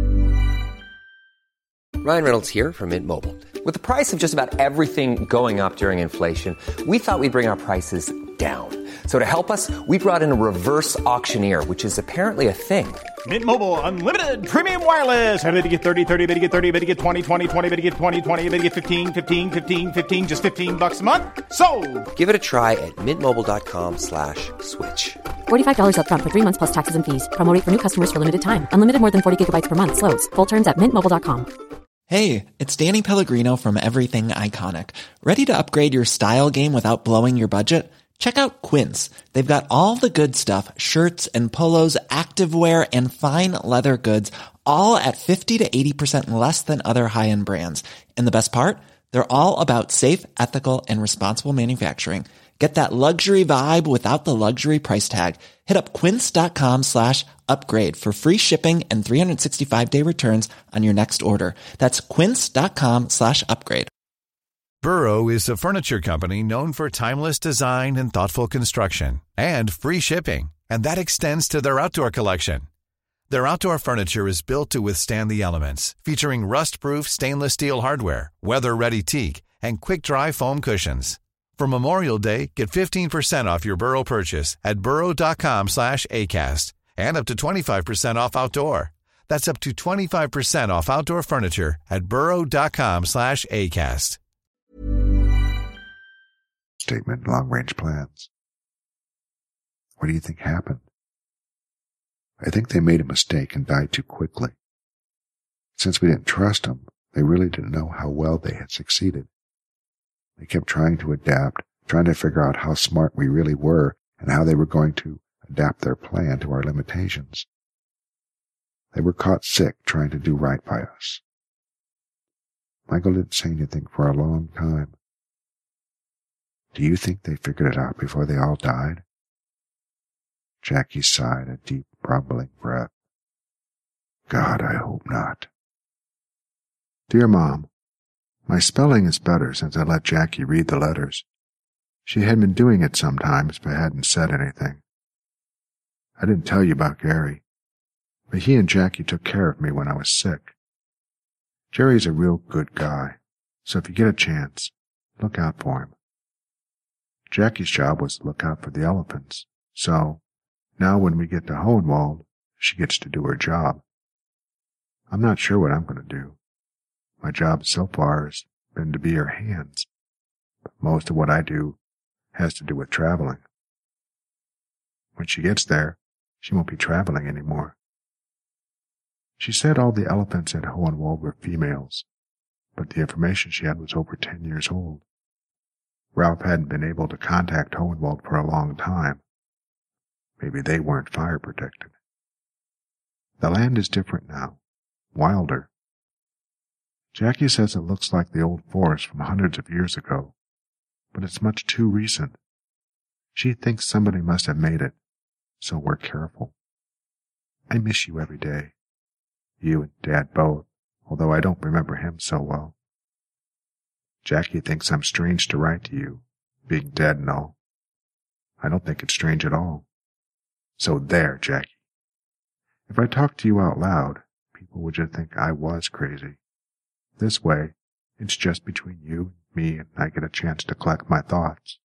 Ryan Reynolds here from Mint Mobile. With the price of just about everything going up during inflation, we thought we'd bring our prices down. So to help us, we brought in a reverse auctioneer, which is apparently a thing. Mint Mobile Unlimited Premium Wireless. How to get thirty, thirty, how to get thirty, how to get twenty, twenty, twenty, how to get twenty, twenty, how to get fifteen, fifteen, fifteen, fifteen, just fifteen bucks a month? Sold! Give it a try at mintmobile.com slash switch. forty-five dollars up front for three months plus taxes and fees. Promo rate for new customers for limited time. Unlimited more than forty gigabytes per month. Slows full terms at mint mobile dot com. Hey, it's Danny Pellegrino from Everything Iconic. Ready to upgrade your style game without blowing your budget? Check out Quince. They've got all the good stuff, shirts and polos, activewear, and fine leather goods, all at fifty to eighty percent less than other high-end brands. And the best part? They're all about safe, ethical, and responsible manufacturing. Get that luxury vibe without the luxury price tag. Hit up quince.com slash upgrade for free shipping and three sixty-five day returns on your next order. That's quince.com slash upgrade. Burrow is a furniture company known for timeless design and thoughtful construction and free shipping, and that extends to their outdoor collection. Their outdoor furniture is built to withstand the elements, featuring rust-proof stainless steel hardware, weather-ready teak, and quick-dry foam cushions. For Memorial Day, get fifteen percent off your Burrow purchase at burrow.com slash ACAST and up to twenty-five percent off outdoor. That's up to twenty-five percent off outdoor furniture at burrow.com slash ACAST. Statement, long-range plans. What do you think happened? I think they made a mistake and died too quickly. Since we didn't trust them, they really didn't know how well they had succeeded. They kept trying to adapt, trying to figure out how smart we really were and how they were going to adapt their plan to our limitations. They were caught sick trying to do right by us. Michael didn't say anything for a long time. Do you think they figured it out before they all died? Jackie sighed a deep, rumbling breath. God, I hope not. Dear Mom, my spelling is better since I let Jackie read the letters. She had been doing it sometimes, but hadn't said anything. I didn't tell you about Gary, but he and Jackie took care of me when I was sick. Jerry's a real good guy, so if you get a chance, look out for him. Jackie's job was to look out for the elephants, so now when we get to Hohenwald, she gets to do her job. I'm not sure what I'm going to do. My job so far has been to be her hands, but most of what I do has to do with traveling. When she gets there, she won't be traveling anymore. She said all the elephants at Hohenwald were females, but the information she had was over ten years old. Ralph hadn't been able to contact Hohenwald for a long time. Maybe they weren't fire protected. The land is different now, wilder. Jackie says it looks like the old forest from hundreds of years ago, but it's much too recent. She thinks somebody must have made it, so we're careful. I miss you every day. You and Dad both, although I don't remember him so well. Jackie thinks I'm strange to write to you, being dead and all. I don't think it's strange at all. So there, Jackie. If I talked to you out loud, people would just think I was crazy. This way, it's just between you and me, and I get a chance to collect my thoughts.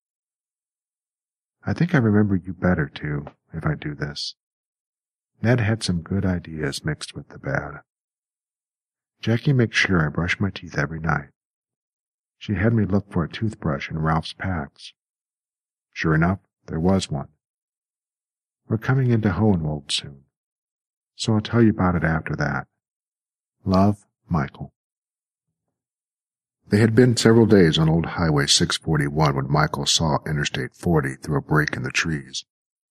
I think I remember you better, too, if I do this. Ned had some good ideas mixed with the bad. Jackie makes sure I brush my teeth every night. She had me look for a toothbrush in Ralph's packs. Sure enough, there was one. We're coming into Hohenwald soon, so I'll tell you about it after that. Love, Michael. They had been several days on Old Highway six forty-one when Michael saw Interstate forty through a break in the trees.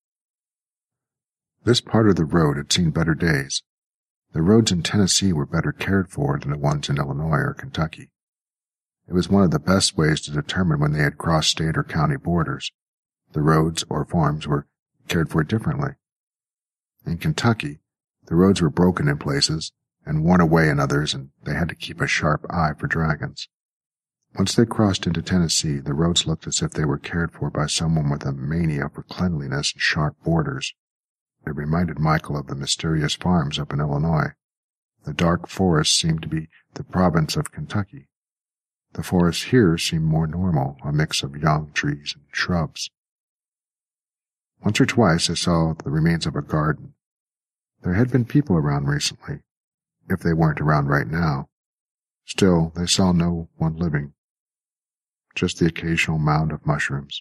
This part of the road had seen better days. The roads in Tennessee were better cared for than the ones in Illinois or Kentucky. It was one of the best ways to determine when they had crossed state or county borders. The roads or farms were cared for differently. In Kentucky, the roads were broken in places and worn away in others, and they had to keep a sharp eye for dragons. Once they crossed into Tennessee, the roads looked as if they were cared for by someone with a mania for cleanliness and sharp borders. It reminded Michael of the mysterious farms up in Illinois. The dark forests seemed to be the province of Kentucky. The forests here seemed more normal, a mix of young trees and shrubs. Once or twice I saw the remains of a garden. There had been people around recently, if they weren't around right now. Still, they saw no one living. Just the occasional mound of mushrooms.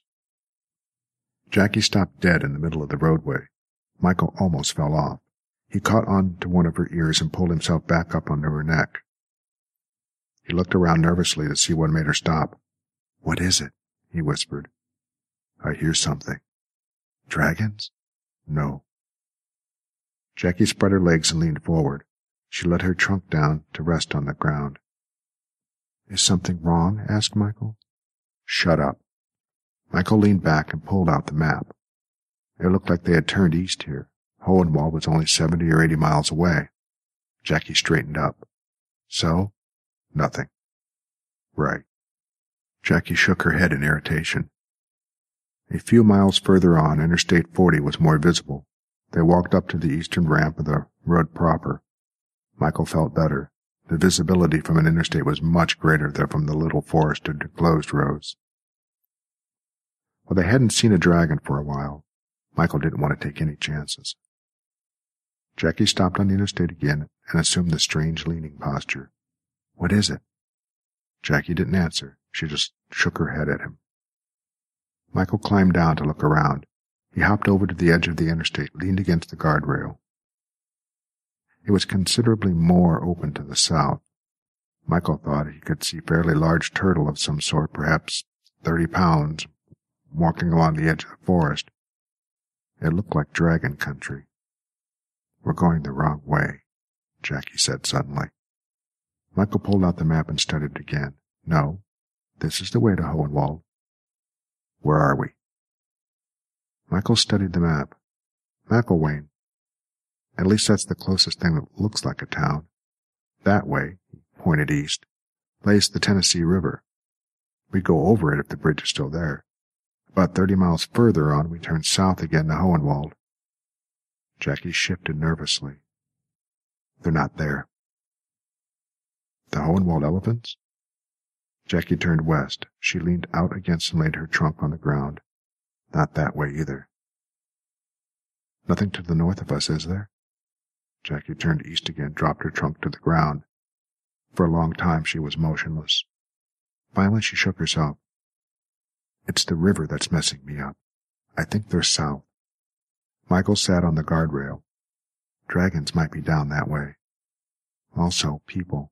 Jackie stopped dead in the middle of the roadway. Michael almost fell off. He caught on to one of her ears and pulled himself back up onto her neck. He looked around nervously to see what made her stop. "What is it?" he whispered. "I hear something." "Dragons?" "No." Jackie spread her legs and leaned forward. She let her trunk down to rest on the ground. "Is something wrong?" asked Michael. "Shut up." Michael leaned back and pulled out the map. It looked like they had turned east here. Hohenwald was only seventy or eighty miles away. Jackie straightened up. "So?" "Nothing." "Right." Jackie shook her head in irritation. A few miles further on, Interstate forty was more visible. They walked up to the eastern ramp of the road proper. Michael felt better. The visibility from an interstate was much greater than from the little forested, closed roads. Well, they hadn't seen a dragon for a while. Michael didn't want to take any chances. Jackie stopped on the interstate again and assumed the strange leaning posture. "What is it?" Jackie didn't answer. She just shook her head at him. Michael climbed down to look around. He hopped over to the edge of the interstate, leaned against the guardrail. It was considerably more open to the south. Michael thought he could see a fairly large turtle of some sort, perhaps thirty pounds, walking along the edge of the forest. It looked like dragon country. "We're going the wrong way," Jackie said suddenly. Michael pulled out the map and studied it again. No, this is the way to Hohenwald. Where are we? Michael studied the map. McElwain. At least that's the closest thing that looks like a town. That way, he pointed east, lays the Tennessee River. We go over it if the bridge is still there. About thirty miles further on, we turn south again to Hohenwald. Jackie shifted nervously. They're not there. The Hohenwald elephants? Jackie turned west. She leaned out against and laid her trunk on the ground. Not that way either. Nothing to the north of us, is there? Jackie turned east again, dropped her trunk to the ground. For a long time she was motionless. Finally she shook herself. It's the river that's messing me up. I think they're south. Michael sat on the guardrail. Dragons might be down that way. Also, people.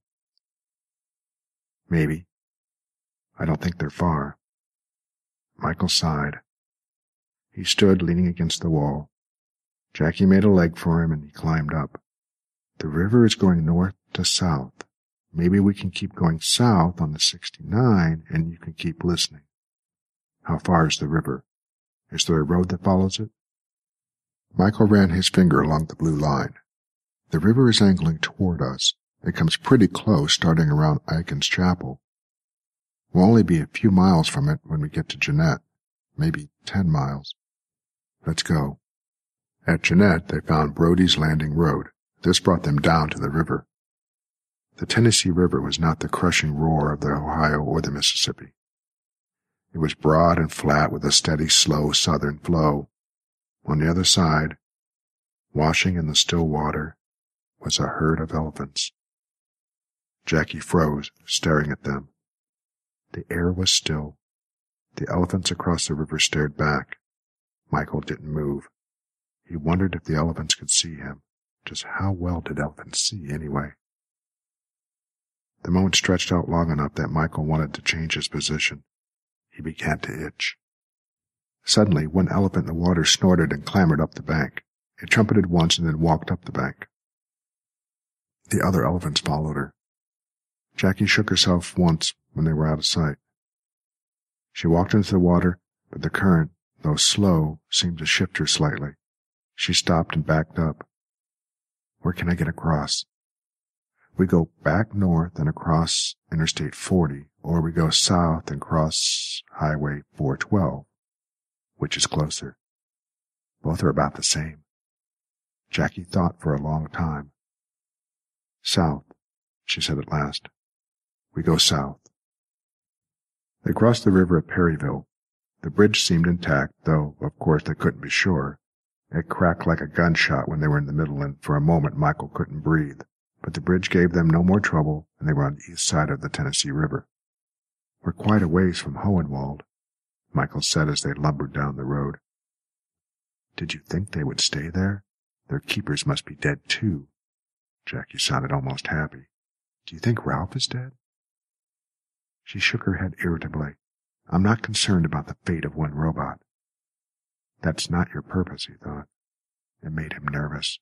Maybe. I don't think they're far. Michael sighed. He stood leaning against the wall. Jackie made a leg for him and he climbed up. The river is going north to south. Maybe we can keep going south on the sixty-nine and you can keep listening. How far is the river? Is there a road that follows it? Michael ran his finger along the blue line. The river is angling toward us. It comes pretty close, starting around Aikens Chapel. We'll only be a few miles from it when we get to Jeannette, maybe ten miles. Let's go. At Jeannette, they found Brody's Landing Road. This brought them down to the river. The Tennessee River was not the crushing roar of the Ohio or the Mississippi. It was broad and flat with a steady, slow southern flow. On the other side, washing in the still water, was a herd of elephants. Jackie froze, staring at them. The air was still. The elephants across the river stared back. Michael didn't move. He wondered if the elephants could see him. Just how well did elephants see, anyway? The moment stretched out long enough that Michael wanted to change his position. He began to itch. Suddenly, one elephant in the water snorted and clambered up the bank. It trumpeted once and then walked up the bank. The other elephants followed her. Jackie shook herself once when they were out of sight. She walked into the water, but the current, though slow, seemed to shift her slightly. She stopped and backed up. Where can I get across? We go back north and across Interstate forty, or we go south and cross Highway four twelve. Which is closer? Both are about the same. Jackie thought for a long time. South, she said at last. We go south. They crossed the river at Perryville. The bridge seemed intact, though, of course, they couldn't be sure. It cracked like a gunshot when they were in the middle, and for a moment Michael couldn't breathe. But the bridge gave them no more trouble, and they were on the east side of the Tennessee River. We're quite a ways from Hohenwald, Michael said as they lumbered down the road. Did you think they would stay there? Their keepers must be dead, too. Jackie sounded almost happy. Do you think Ralph is dead? She shook her head irritably. I'm not concerned about the fate of one robot. That's not your purpose, he thought. It made him nervous.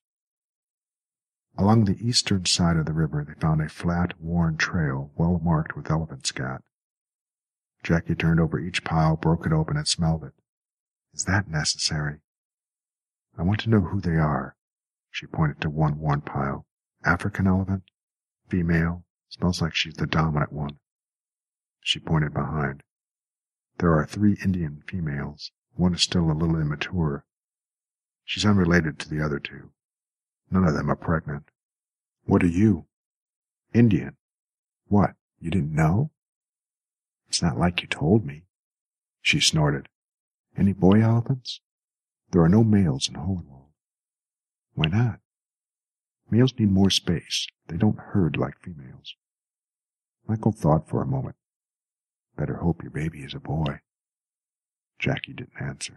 Along the eastern side of the river they found a flat, worn trail well marked with elephant scat. Jackie turned over each pile, broke it open, and smelled it. Is that necessary? I want to know who they are. She pointed to one worn pile. African elephant? Female? Smells like she's the dominant one. She pointed behind. There are three Indian females. One is still a little immature. She's unrelated to the other two. None of them are pregnant. What are you? Indian. What, you didn't know? It's not like you told me. She snorted. Any boy elephants? There are no males in Hohenwald. Why not? Males need more space. They don't herd like females. Michael thought for a moment. Better hope your baby is a boy. Jackie didn't answer.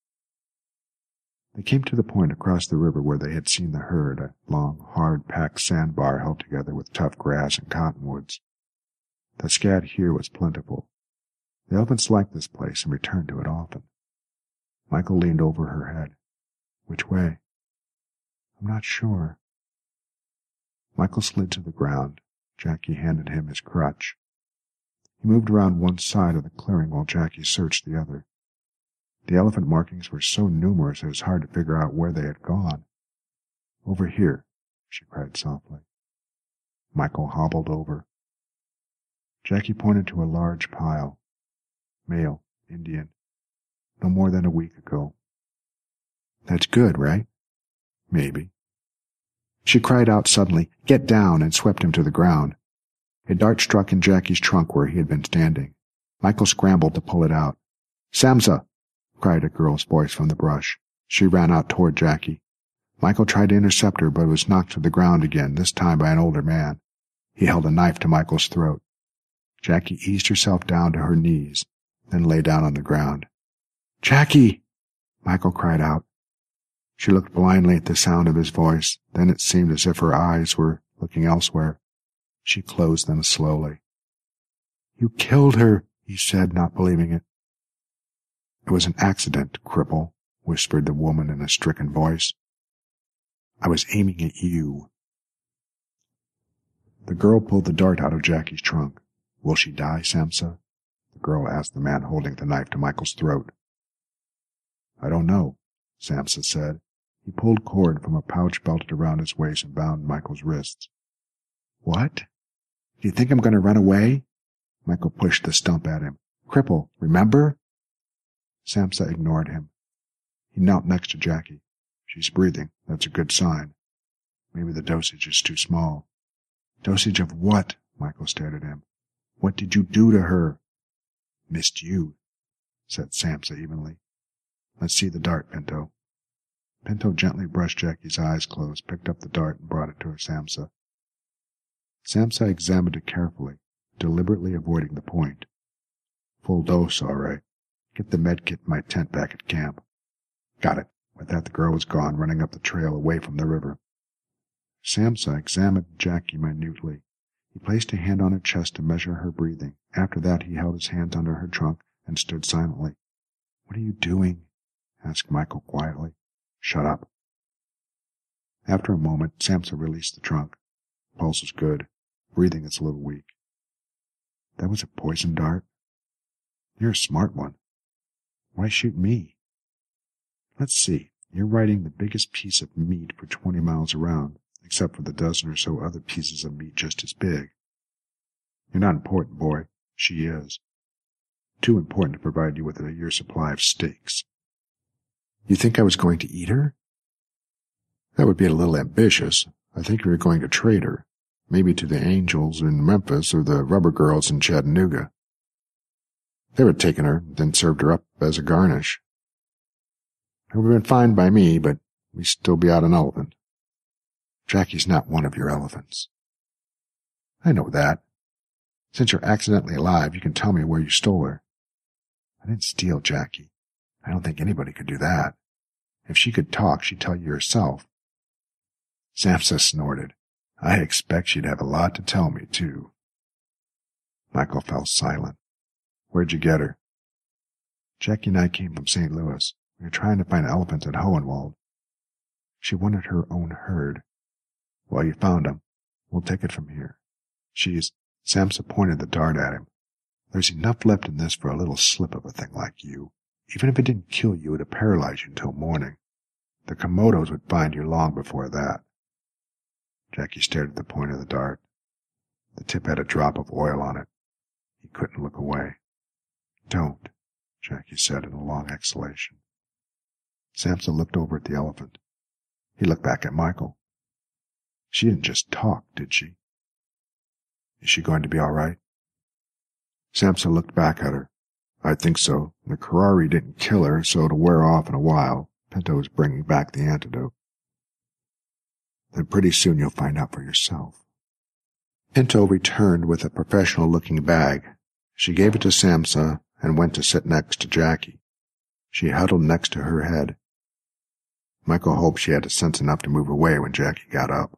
They came to the point across the river where they had seen the herd, a long, hard-packed sandbar held together with tough grass and cottonwoods. The scat here was plentiful. The elephants liked this place and returned to it often. Michael leaned over her head. Which way? I'm not sure. Michael slid to the ground. Jackie handed him his crutch. He moved around one side of the clearing while Jackie searched the other. The elephant markings were so numerous it was hard to figure out where they had gone. "Over here," she cried softly. Michael hobbled over. Jackie pointed to a large pile. Male, Indian. No more than a week ago. "That's good, right?" "Maybe." She cried out suddenly, "Get down!" and swept him to the ground. A dart struck in Jackie's trunk where he had been standing. Michael scrambled to pull it out. "Samsa!" cried a girl's voice from the brush. She ran out toward Jackie. Michael tried to intercept her, but was knocked to the ground again, this time by an older man. He held a knife to Michael's throat. Jackie eased herself down to her knees, then lay down on the ground. "Jackie!" Michael cried out. She looked blindly at the sound of his voice. Then it seemed as if her eyes were looking elsewhere. She closed them slowly. "You killed her," he said, not believing it. "It was an accident, cripple," whispered the woman in a stricken voice. "I was aiming at you." The girl pulled the dart out of Jackie's trunk. "Will she die, Samsa?" the girl asked the man holding the knife to Michael's throat. "I don't know," Samsa said. He pulled cord from a pouch belted around his waist and bound Michael's wrists. "What? Do you think I'm going to run away?" Michael pushed the stump at him. "Cripple, remember?" Samsa ignored him. He knelt next to Jackie. "She's breathing. That's a good sign. Maybe the dosage is too small." "Dosage of what?" Michael stared at him. "What did you do to her?" "Missed you," said Samsa evenly. "Let's see the dart, Pinto." Pinto gently brushed Jackie's eyes closed, picked up the dart, and brought it to her Samsa. Samsa examined it carefully, deliberately avoiding the point. "Full dose, all right. Get the med kit in my tent back at camp." "Got it." With that, the girl was gone, running up the trail away from the river. Samsa examined Jackie minutely. He placed a hand on her chest to measure her breathing. After that, he held his hands under her trunk and stood silently. "What are you doing?" asked Michael quietly. "Shut up." After a moment, Samsa released the trunk. Pulse is good. Breathing is a little weak. "That was a poison dart?" "You're a smart one. Why shoot me?" "Let's see. You're riding the biggest piece of meat for twenty miles around, except for the dozen or so other pieces of meat just as big. You're not important, boy. She is. Too important to provide you with a year's supply of steaks." "You think I was going to eat her?" "That would be a little ambitious. I think you were going to trade her, maybe to the Angels in Memphis or the Rubber Girls in Chattanooga. They would have taken her, then served her up as a garnish. It would have been fine by me, but we'd still be out an elephant." "Jackie's not one of your elephants." "I know that. Since you're accidentally alive, you can tell me where you stole her." "I didn't steal Jackie. I don't think anybody could do that. If she could talk, she'd tell you herself." Samsa snorted. "I expect she'd have a lot to tell me, too." Michael fell silent. "Where'd you get her?" "Jackie and I came from Saint Louis. We were trying to find elephants at Hohenwald. She wanted her own herd. Well, you found 'em. We'll take it from here. She's—" Samsa pointed the dart at him. "There's enough left in this for a little slip of a thing like you. Even if it didn't kill you, it would paralyze you until morning. The Komodos would find you long before that." Jackie stared at the point of the dart. The tip had a drop of oil on it. He couldn't look away. "Don't," Jackie said in a long exhalation. Samsa looked over at the elephant. He looked back at Michael. "She didn't just talk, did she? Is she going to be all right?" Samsa looked back at her. "I think so. The curare didn't kill her, so it'll wear off in a while. Pinto is bringing back the antidote. Then pretty soon you'll find out for yourself." Pinto returned with a professional-looking bag. She gave it to Samsa and went to sit next to Jackie. She huddled next to her head. Michael hoped she had sense enough to move away when Jackie got up.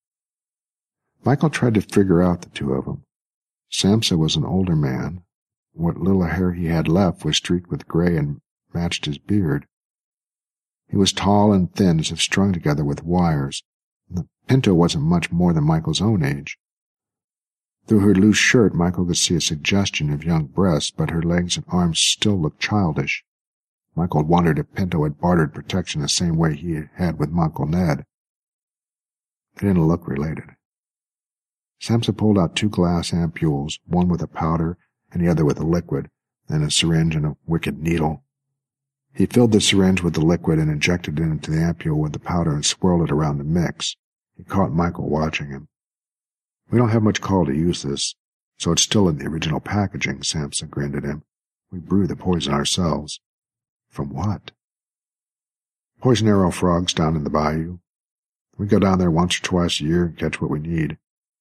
Michael tried to figure out the two of them. Samsa was an older man. What little hair he had left was streaked with gray and matched his beard. He was tall and thin as if strung together with wires, The Pinto wasn't much more than Michael's own age. Through her loose shirt, Michael could see a suggestion of young breasts, but her legs and arms still looked childish. Michael wondered if Pinto had bartered protection the same way he had with Uncle Ned. They didn't look related. Samsa pulled out two glass ampules, one with a powder and the other with a liquid, and a syringe and a wicked needle. He filled the syringe with the liquid and injected it into the ampule with the powder and swirled it around the mix. He caught Michael watching him. "We don't have much call to use this, so it's still in the original packaging," Samsa grinned at him. "We brew the poison ourselves." "From what?" "Poison arrow frogs down in the bayou. We go down there once or twice a year and catch what we need."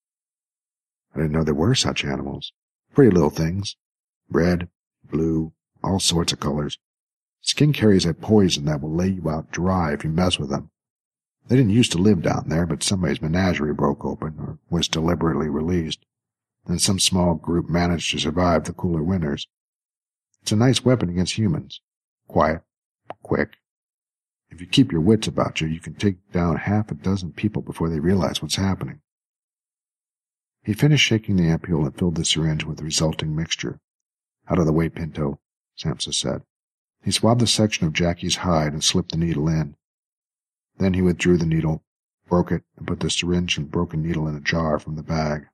"I didn't know there were such animals. Pretty little things. Red, blue, all sorts of colors. Skin carries a poison that will lay you out dry if you mess with them. They didn't used to live down there, but somebody's menagerie broke open or was deliberately released. Then some small group managed to survive the cooler winters. It's a nice weapon against humans. Quiet, quick. If you keep your wits about you, you can take down half a dozen people before they realize what's happening." He finished shaking the ampule and filled the syringe with the resulting mixture. "Out of the way, Pinto," Samsa said. He swabbed a section of Jackie's hide and slipped the needle in. Then he withdrew the needle, broke it, and put the syringe and broken needle in a jar from the bag.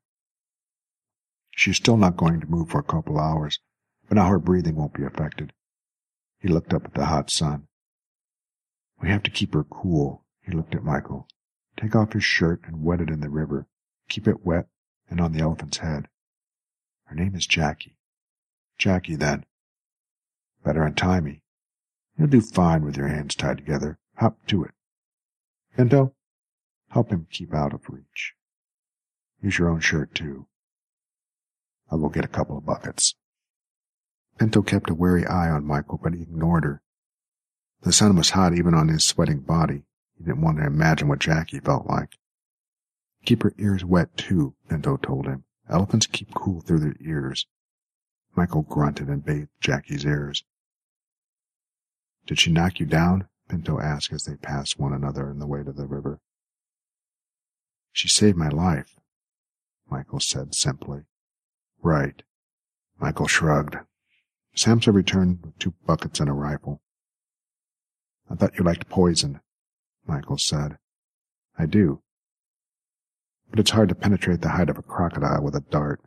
"She's still not going to move for a couple hours, but now her breathing won't be affected." He looked up at the hot sun. "We have to keep her cool." He looked at Michael. "Take off your shirt and wet it in the river. Keep it wet and on the elephant's head. Her name is Jackie." "Jackie, then." "Better untie me. You'll do fine with your hands tied together. Hop to it. Pinto, help him keep out of reach. Use your own shirt, too. I'll go get a couple of buckets." Pinto kept a wary eye on Michael, but he ignored her. The sun was hot even on his sweating body. He didn't want to imagine what Jackie felt like. "Keep her ears wet, too," Pinto told him. "Elephants keep cool through their ears." Michael grunted and bathed Jackie's ears. "Did she knock you down?" Pinto asked as they passed one another on the way to the river. "She saved my life," Michael said simply. "Right." Michael shrugged. Samsa returned with two buckets and a rifle. "I thought you liked poison," Michael said. "I do. But it's hard to penetrate the hide of a crocodile with a dart."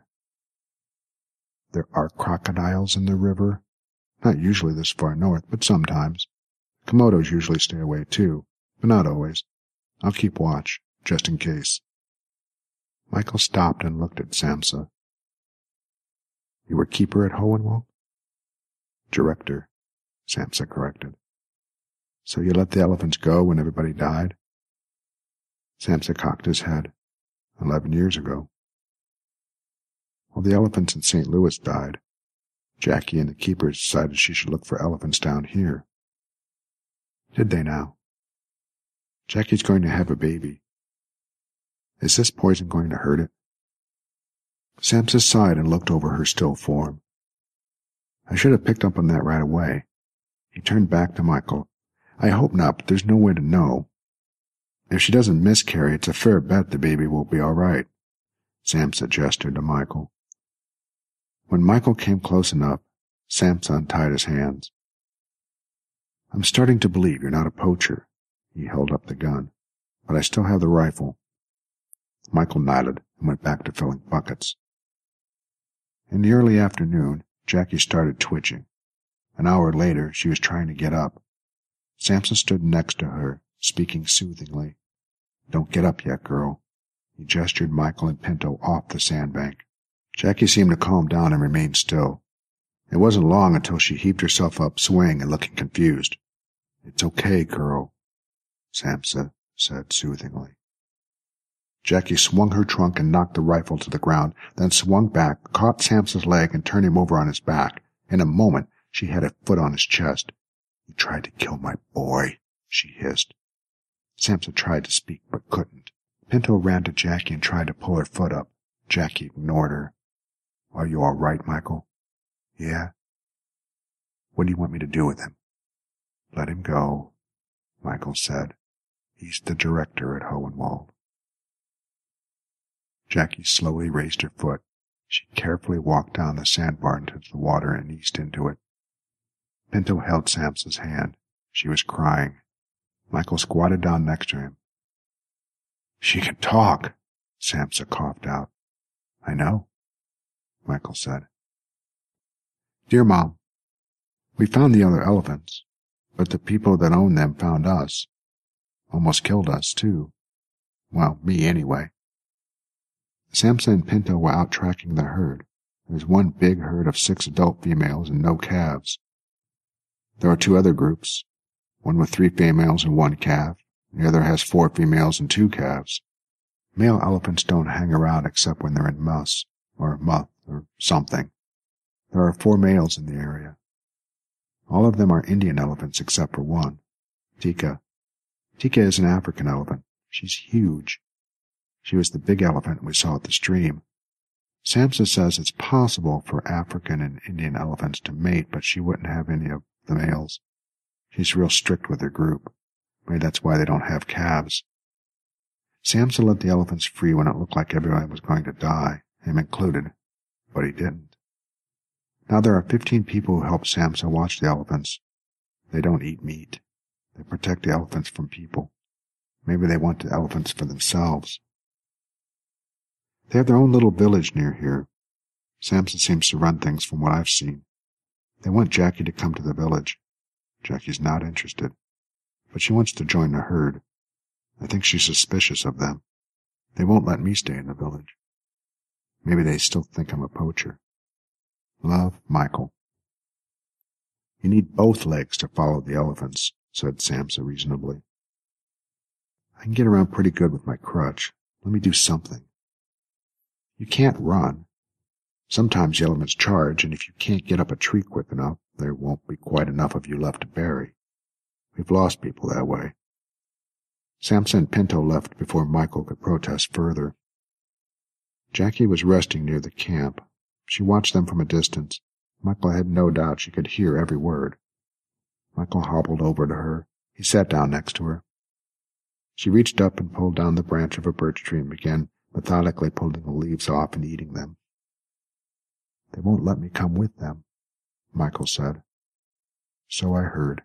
"There are crocodiles in the river?" "Not usually this far north, but sometimes. Komodos usually stay away too, but not always. I'll keep watch, just in case." Michael stopped and looked at Samsa. "You were keeper at Hohenwald?" "Director," Samsa corrected. "So you let the elephants go when everybody died?" Samsa cocked his head. Eleven years ago. Well, the elephants in Saint Louis died. Jackie and the keepers decided she should look for elephants down here. Did they now? Jackie's going to have a baby. Is this poison going to hurt it? Samsa sighed and looked over her still form. I should have picked up on that right away. He turned back to Michael. I hope not, but there's no way to know. If she doesn't miscarry, it's a fair bet the baby will be all right. Samsa gestured to Michael. When Michael came close enough, Samsa untied his hands. I'm starting to believe you're not a poacher. He held up the gun. But I still have the rifle. Michael nodded and went back to filling buckets. In the early afternoon, Jackie started twitching. An hour later, she was trying to get up. Samsa stood next to her, speaking soothingly. Don't get up yet, girl. He gestured Michael and Pinto off the sandbank. Jackie seemed to calm down and remain still. It wasn't long until she heaved herself up, swaying and looking confused. It's okay, girl, Samsa said soothingly. Jackie swung her trunk and knocked the rifle to the ground, then swung back, caught Samsa's leg, and turned him over on his back. In a moment, she had a foot on his chest. You tried to kill my boy, she hissed. Samsa tried to speak, but couldn't. Pinto ran to Jackie and tried to pull her foot up. Jackie ignored her. Are you all right, Michael? Yeah. What do you want me to do with him? Let him go, Michael said. He's the director at Hohenwald. Jackie slowly raised her foot. She carefully walked down the sandbar into the water and eased into it. Pinto held Samsa's hand. She was crying. Michael squatted down next to him. "She can talk," Samsa coughed out. "I know," Michael said. "Dear Mom, we found the other elephants, but the people that own them found us. Almost killed us, too. Well, me anyway." Samsa and Pinto were out tracking the herd. There was one big herd of six adult females and no calves. There are two other groups, one with three females and one calf. The other has four females and two calves. Male elephants don't hang around except when they're in muss, or muth, or something. There are four males in the area. All of them are Indian elephants except for one, Tika. Tika is an African elephant. She's huge. She was the big elephant we saw at the stream. Samsa says it's possible for African and Indian elephants to mate, but she wouldn't have any of the males. She's real strict with her group. Maybe that's why they don't have calves. Samsa let the elephants free when it looked like everyone was going to die, him included, but he didn't. Now there are fifteen people who help Samsa watch the elephants. They don't eat meat. They protect the elephants from people. Maybe they want the elephants for themselves. They have their own little village near here. Samsa seems to run things from what I've seen. They want Jackie to come to the village. Jackie's not interested, but she wants to join the herd. I think she's suspicious of them. They won't let me stay in the village. Maybe they still think I'm a poacher. Love, Michael. You need both legs to follow the elephants, said Samsa reasonably. I can get around pretty good with my crutch. Let me do something. You can't run. Sometimes the elements charge, and if you can't get up a tree quick enough, there won't be quite enough of you left to bury. We've lost people that way. Samsa and Pinto left before Michael could protest further. Jackie was resting near the camp. She watched them from a distance. Michael had no doubt she could hear every word. Michael hobbled over to her. He sat down next to her. She reached up and pulled down the branch of a birch tree and began methodically pulling the leaves off and eating them. They won't let me come with them, Michael said. So I heard.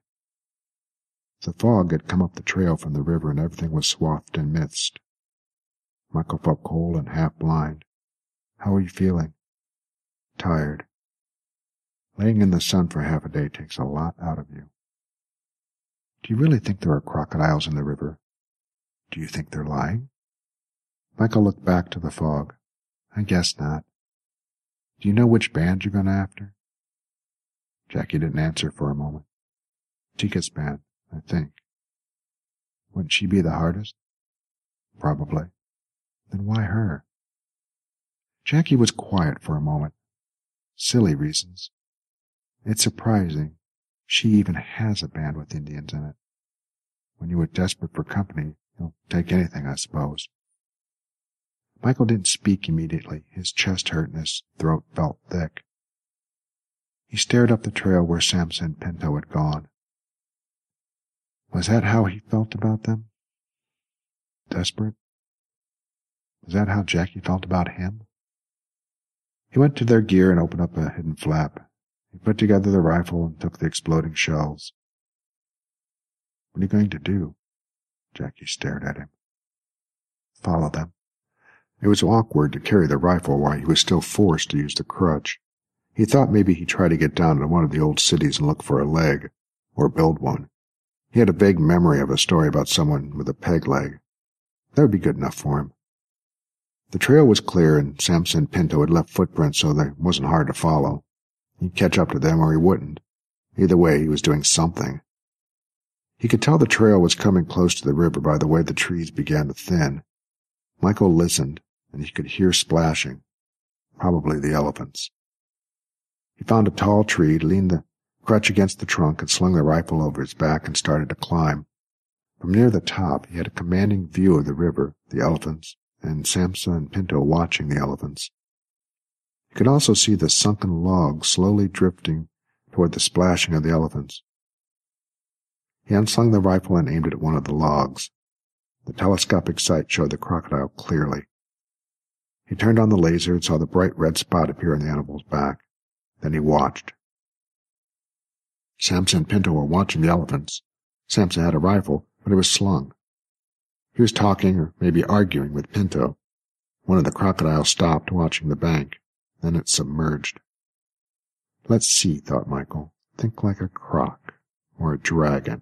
The fog had come up the trail from the river and everything was swathed in mist. Michael felt cold and half blind. How are you feeling? Tired. Laying in the sun for half a day takes a lot out of you. Do you really think there are crocodiles in the river? Do you think they're lying? Michael looked back to the fog. I guess not. Do you know which band you're going after? Jackie didn't answer for a moment. Tika's band, I think. Wouldn't she be the hardest? Probably. Then why her? Jackie was quiet for a moment. Silly reasons. It's surprising. She even has a band with Indians in it. When you are desperate for company, you'll take anything, I suppose. Michael didn't speak immediately. His chest hurt and his throat felt thick. He stared up the trail where Samsa and Pinto had gone. Was that how he felt about them? Desperate? Was that how Jackie felt about him? He went to their gear and opened up a hidden flap. He put together the rifle and took the exploding shells. What are you going to do? Jackie stared at him. Follow them. It was awkward to carry the rifle while he was still forced to use the crutch. He thought maybe he'd try to get down to one of the old cities and look for a leg, or build one. He had a vague memory of a story about someone with a peg leg. That would be good enough for him. The trail was clear, and Samsa and Pinto had left footprints so that it wasn't hard to follow. He'd catch up to them or he wouldn't. Either way, he was doing something. He could tell the trail was coming close to the river by the way the trees began to thin. Michael listened, and he could hear splashing. Probably the elephants. He found a tall tree, leaned the crutch against the trunk, and slung the rifle over his back and started to climb. From near the top, he had a commanding view of the river, the elephants, and Samsa and Pinto watching the elephants. He could also see the sunken log slowly drifting toward the splashing of the elephants. He unslung the rifle and aimed it at one of the logs. The telescopic sight showed the crocodile clearly. He turned on the laser and saw the bright red spot appear on the animal's back. Then he watched. Samsa and Pinto were watching the elephants. Samsa had a rifle, but it was slung. He was talking, or maybe arguing, with Pinto. One of the crocodiles stopped, watching the bank. Then it submerged. Let's see, thought Michael. Think like a croc, or a dragon.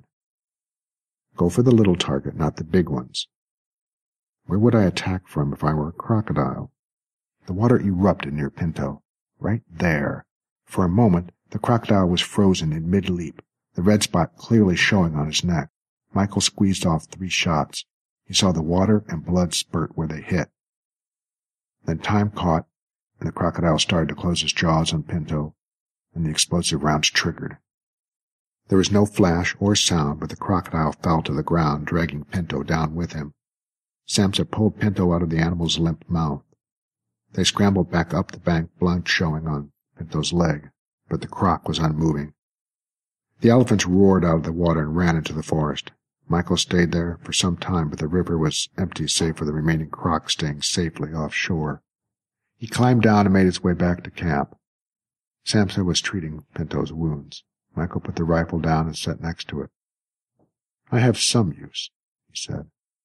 Go for the little target, not the big ones. Where would I attack from if I were a crocodile? The water erupted near Pinto. Right there. For a moment, the crocodile was frozen in mid-leap, the red spot clearly showing on his neck. Michael squeezed off three shots. He saw the water and blood spurt where they hit. Then time caught, and the crocodile started to close his jaws on Pinto, and the explosive rounds triggered. There was no flash or sound, but the crocodile fell to the ground, dragging Pinto down with him. Samsa pulled Pinto out of the animal's limp mouth. They scrambled back up the bank, blood showing on Pinto's leg, but the croc was unmoving. The elephants roared out of the water and ran into the forest. Michael stayed there for some time, but the river was empty save for the remaining croc staying safely offshore. He climbed down and made his way back to camp. Samsa was treating Pinto's wounds. Michael put the rifle down and sat next to it. I have some use, he said.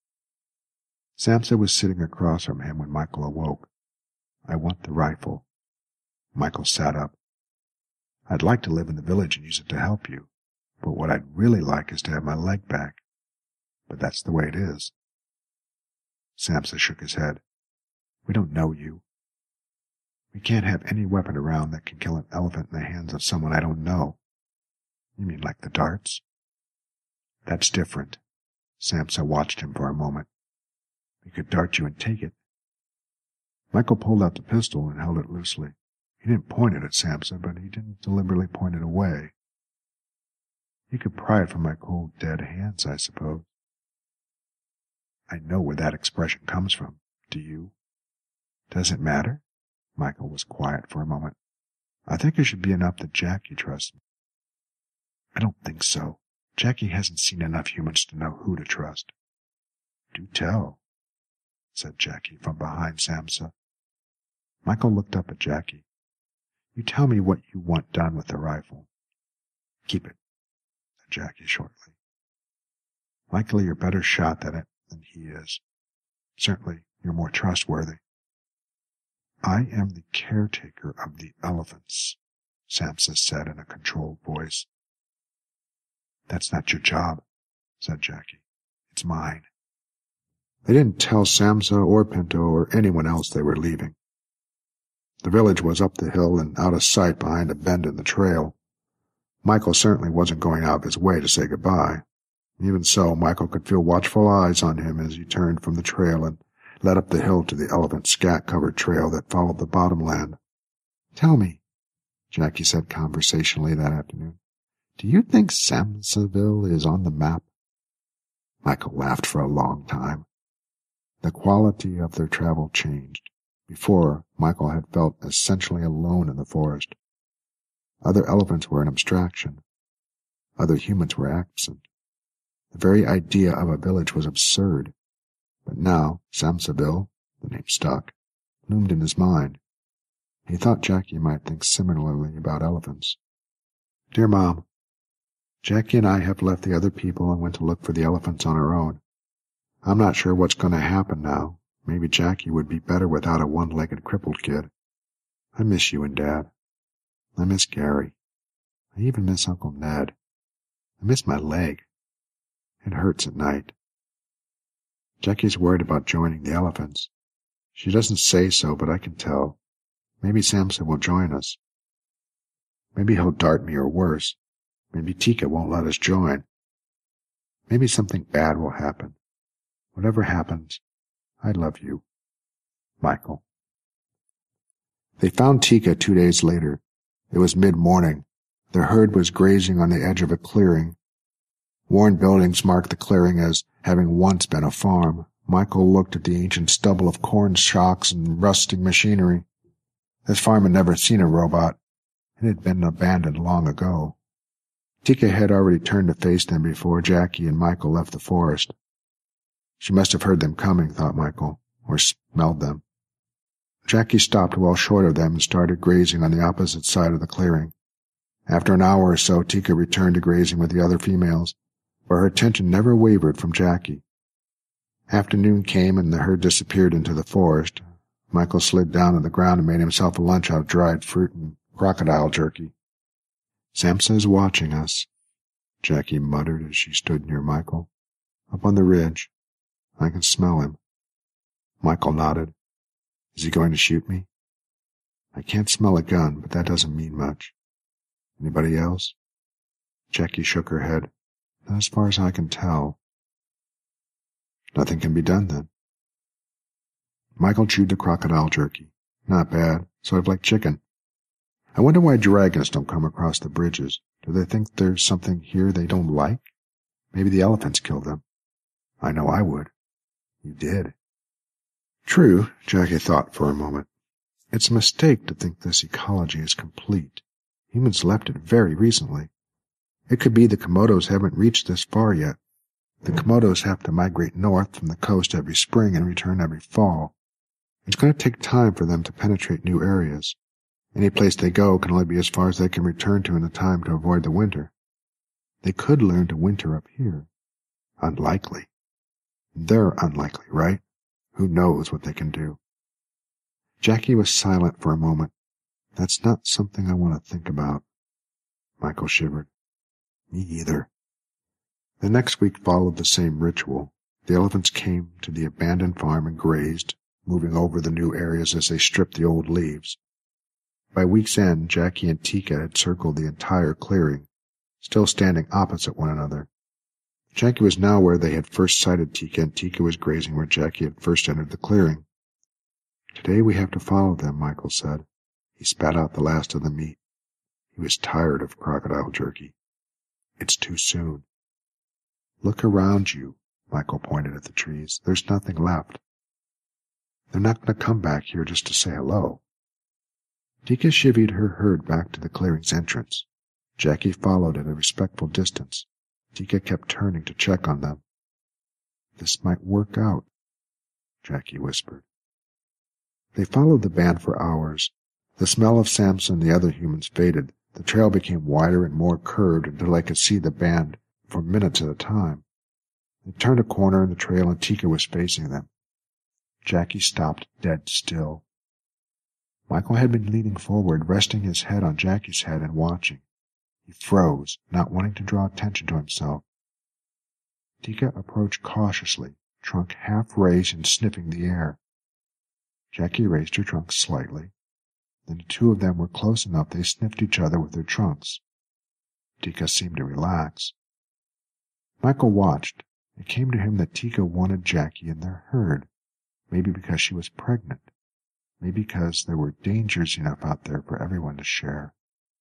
Samsa was sitting across from him when Michael awoke. I want the rifle. Michael sat up. I'd like to live in the village and use it to help you, but what I'd really like is to have my leg back. But that's the way it is. Samsa shook his head. We don't know you. We can't have any weapon around that can kill an elephant in the hands of someone I don't know. You mean like the darts? That's different. Samsa watched him for a moment. We could dart you and take it. Michael pulled out the pistol and held it loosely. He didn't point it at Samsa, but he didn't deliberately point it away. You could pry it from my cold, dead hands, I suppose. I know where that expression comes from. Do you? Does it matter? Michael was quiet for a moment. I think it should be enough that Jackie trusts me. I don't think so. Jackie hasn't seen enough humans to know who to trust. Do tell, said Jackie from behind Samsa. Michael looked up at Jackie. You tell me what you want done with the rifle. Keep it, said Jackie shortly. Likely you're better shot at it than he is. Certainly you're more trustworthy. I am the caretaker of the elephants, Samsa said in a controlled voice. That's not your job, said Jackie. It's mine. They didn't tell Samsa or Pinto or anyone else they were leaving. The village was up the hill and out of sight behind a bend in the trail. Michael certainly wasn't going out of his way to say goodbye. Even so, Michael could feel watchful eyes on him as he turned from the trail and led up the hill to the elephant scat-covered trail that followed the bottomland. Tell me, Jackie said conversationally that afternoon, do you think Samsaville is on the map? Michael laughed for a long time. The quality of their travel changed. Before, Michael had felt essentially alone in the forest. Other elephants were an abstraction. Other humans were absent. The very idea of a village was absurd. But now, Samsaville, the name stuck, loomed in his mind. He thought Jackie might think similarly about elephants. Dear Mom, Jackie and I have left the other people and went to look for the elephants on our own. I'm not sure what's going to happen now. Maybe Jackie would be better without a one-legged crippled kid. I miss you and Dad. I miss Gary. I even miss Uncle Ned. I miss my leg. It hurts at night. Jackie's worried about joining the elephants. She doesn't say so, but I can tell. Maybe Samsa will join us. Maybe he'll dart me or worse. Maybe Tika won't let us join. Maybe something bad will happen. Whatever happens, I love you. Michael. They found Tika two days later. It was mid-morning. Their herd was grazing on the edge of a clearing. Worn buildings marked the clearing as having once been a farm. Michael looked at the ancient stubble of corn shocks and rusting machinery. This farm had never seen a robot. It had been abandoned long ago. Tika had already turned to face them before Jackie and Michael left the forest. She must have heard them coming, thought Michael, or smelled them. Jackie stopped well short of them and started grazing on the opposite side of the clearing. After an hour or so, Tika returned to grazing with the other females, but her attention never wavered from Jackie. Afternoon came and the herd disappeared into the forest. Michael slid down on the ground and made himself a lunch out of dried fruit and crocodile jerky. "Samsa is watching us," Jackie muttered as she stood near Michael. "Up on the ridge. I can smell him." Michael nodded. "Is he going to shoot me?" "I can't smell a gun, but that doesn't mean much. Anybody else?" Jackie shook her head. "Not as far as I can tell." "Nothing can be done, then." Michael chewed the crocodile jerky. "Not bad. Sort of like chicken. I wonder why dragons don't come across the bridges. Do they think there's something here they don't like? Maybe the elephants kill them. I know I would." "You did." "True," Jackie thought for a moment. "It's a mistake to think this ecology is complete. Humans left it very recently. It could be the Komodos haven't reached this far yet. The Komodos have to migrate north from the coast every spring and return every fall. It's going to take time for them to penetrate new areas. Any place they go can only be as far as they can return to in the time to avoid the winter. They could learn to winter up here. Unlikely. They're unlikely, right? Who knows what they can do?" Jackie was silent for a moment. "That's not something I want to think about." Michael shivered. "Me either." The next week followed the same ritual. The elephants came to the abandoned farm and grazed, moving over the new areas as they stripped the old leaves. By week's end, Jackie and Tika had circled the entire clearing, still standing opposite one another. Jackie was now where they had first sighted Tika, and Tika was grazing where Jackie had first entered the clearing. "Today we have to follow them," Michael said. He spat out the last of the meat. He was tired of crocodile jerky. "It's too soon." "Look around you," Michael pointed at the trees. "There's nothing left. They're not going to come back here just to say hello." Tika chivied her herd back to the clearing's entrance. Jackie followed at a respectful distance. Tika kept turning to check on them. "This might work out," Jackie whispered. They followed the band for hours. The smell of Samsa and the other humans faded. The trail became wider and more curved until they could see the band for minutes at a time. They turned a corner in the trail and Tika was facing them. Jackie stopped dead still. Michael had been leaning forward, resting his head on Jackie's head and watching. He froze, not wanting to draw attention to himself. Tika approached cautiously, trunk half raised and sniffing the air. Jackie raised her trunk slightly. Then the two of them were close enough they sniffed each other with their trunks. Tika seemed to relax. Michael watched. It came to him that Tika wanted Jackie in their herd, maybe because she was pregnant, maybe because there were dangers enough out there for everyone to share.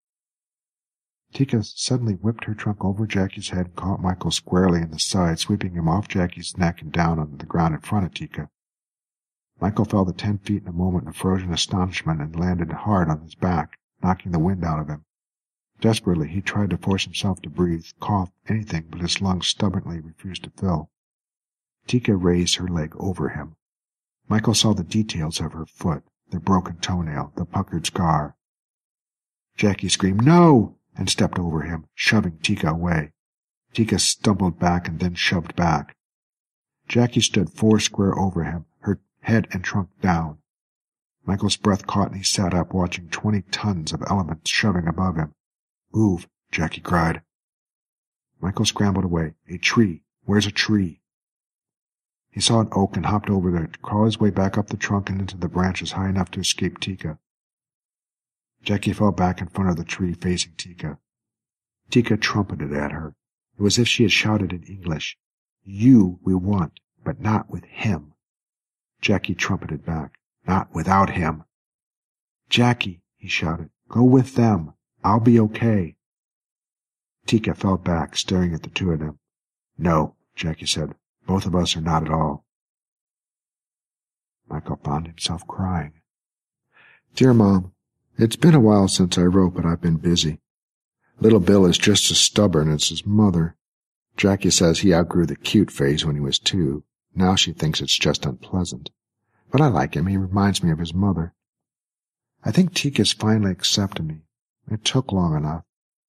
Tika suddenly whipped her trunk over Jackie's head and caught Michael squarely in the side, sweeping him off Jackie's neck and down onto the ground in front of Tika. Michael fell to ten feet in a moment of frozen astonishment and landed hard on his back, knocking the wind out of him. Desperately, he tried to force himself to breathe, cough, anything, but his lungs stubbornly refused to fill. Tika raised her leg over him. Michael saw the details of her foot, the broken toenail, the puckered scar. Jackie screamed, "No!" and stepped over him, shoving Tika away. Tika stumbled back and then shoved back. Jackie stood four square over him, her head and trunk down. Michael's breath caught and he sat up, watching twenty tons of elements shoving above him. "Move," Jackie cried. Michael scrambled away. "A tree. Where's a tree?" He saw an oak and hopped over there to crawl his way back up the trunk and into the branches high enough to escape Tika. Jackie fell back in front of the tree, facing Tika. Tika trumpeted at her. It was as if she had shouted in English, "You we want, but not with him." Jackie trumpeted back, "Not without him." "Jackie," he shouted, "go with them. I'll be okay." Tika fell back, staring at the two of them. "No," Jackie said. "Both of us are not at all." Michael found himself crying. "Dear Mom, it's been a while since I wrote, but I've been busy. Little Bill is just as stubborn as his mother. Jackie says he outgrew the cute phase when he was two. Now she thinks it's just unpleasant. But I like him. He reminds me of his mother. I think Tika's finally accepted me. It took long enough.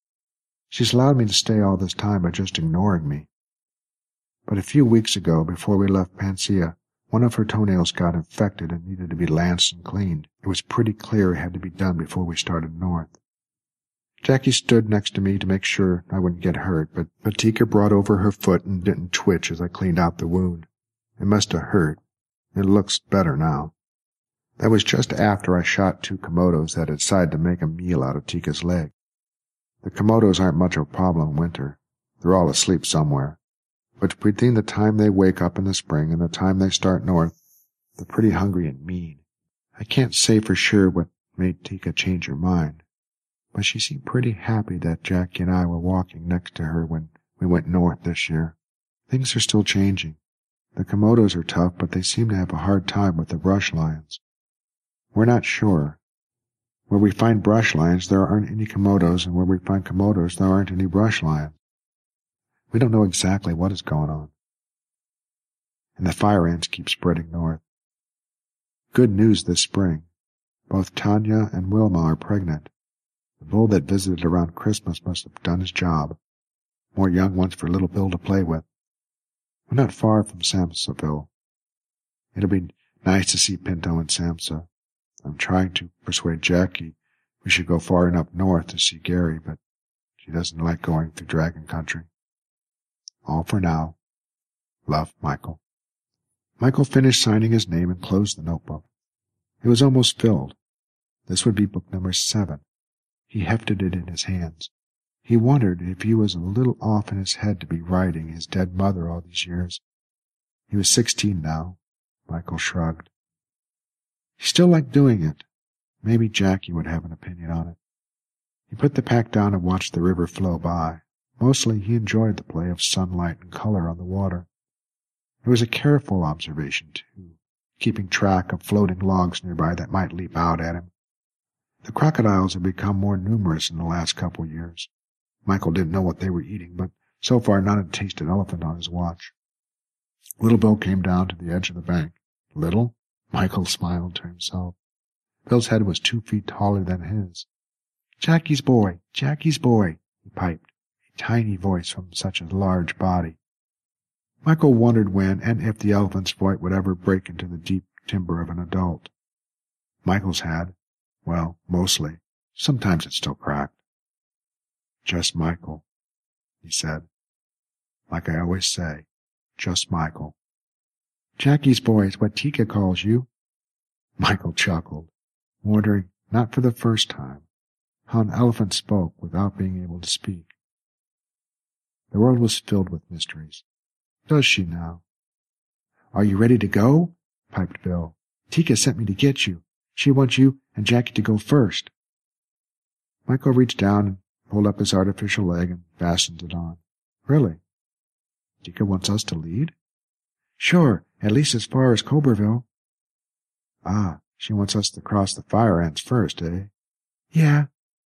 She's allowed me to stay all this time by just ignoring me. But a few weeks ago, before we left Panacea, one of her toenails got infected and needed to be lanced and cleaned. It was pretty clear it had to be done before we started north. Jackie stood next to me to make sure I wouldn't get hurt, but, but Tika brought over her foot and didn't twitch as I cleaned out the wound. It must have hurt. It looks better now. That was just after I shot two Komodos that had decided to make a meal out of Tika's leg. The Komodos aren't much of a problem in winter. They're all asleep somewhere. But between the time they wake up in the spring and the time they start north, they're pretty hungry and mean. I can't say for sure what made Tika change her mind, but she seemed pretty happy that Jackie and I were walking next to her when we went north this year. Things are still changing. The Komodos are tough, but they seem to have a hard time with the brush lions. We're not sure. Where we find brush lions, there aren't any Komodos, and where we find Komodos, there aren't any brush lions. We don't know exactly what is going on. And the fire ants keep spreading north. Good news this spring. Both Tanya and Wilma are pregnant. The bull that visited around Christmas must have done his job. More young ones for little Bill to play with. We're not far from Samsaville. It'll be nice to see Pinto and Samsa. I'm trying to persuade Jackie we should go far enough north to see Gary, but she doesn't like going through Dragon Country. All for now. Love, Michael. Michael finished signing his name and closed the notebook. It was almost filled. This would be book number seven. He hefted it in his hands. He wondered if he was a little off in his head to be writing his dead mother all these years. He was sixteen now. Michael shrugged. He still liked doing it. Maybe Jackie would have an opinion on it. He put the pack down and watched the river flow by. Mostly he enjoyed the play of sunlight and color on the water. It was a careful observation, too, keeping track of floating logs nearby that might leap out at him. The crocodiles had become more numerous in the last couple years. Michael didn't know what they were eating, but so far none had tasted elephant on his watch. Little Bill came down to the edge of the bank. Little? Michael smiled to himself. Bill's head was two feet taller than his. Jackie's boy, Jackie's boy, he piped, a tiny voice from such a large body. Michael wondered when and if the elephant's voice would ever break into the deep timbre of an adult. Michael's had, well, mostly. Sometimes it still cracked. Just Michael, he said. Like I always say, just Michael. Jackie's boy is what Tika calls you. Michael chuckled, wondering, not for the first time, how an elephant spoke without being able to speak. The world was filled with mysteries. Does she now? Are you ready to go? Piped Bill. Tika sent me to get you. She wants you and Jackie to go first. Michael reached down and pulled up his artificial leg and fastened it on. Really? Tika wants us to lead? Sure, at least as far as Cobreville. Ah, she wants us to cross the fire ants first, eh? Yeah.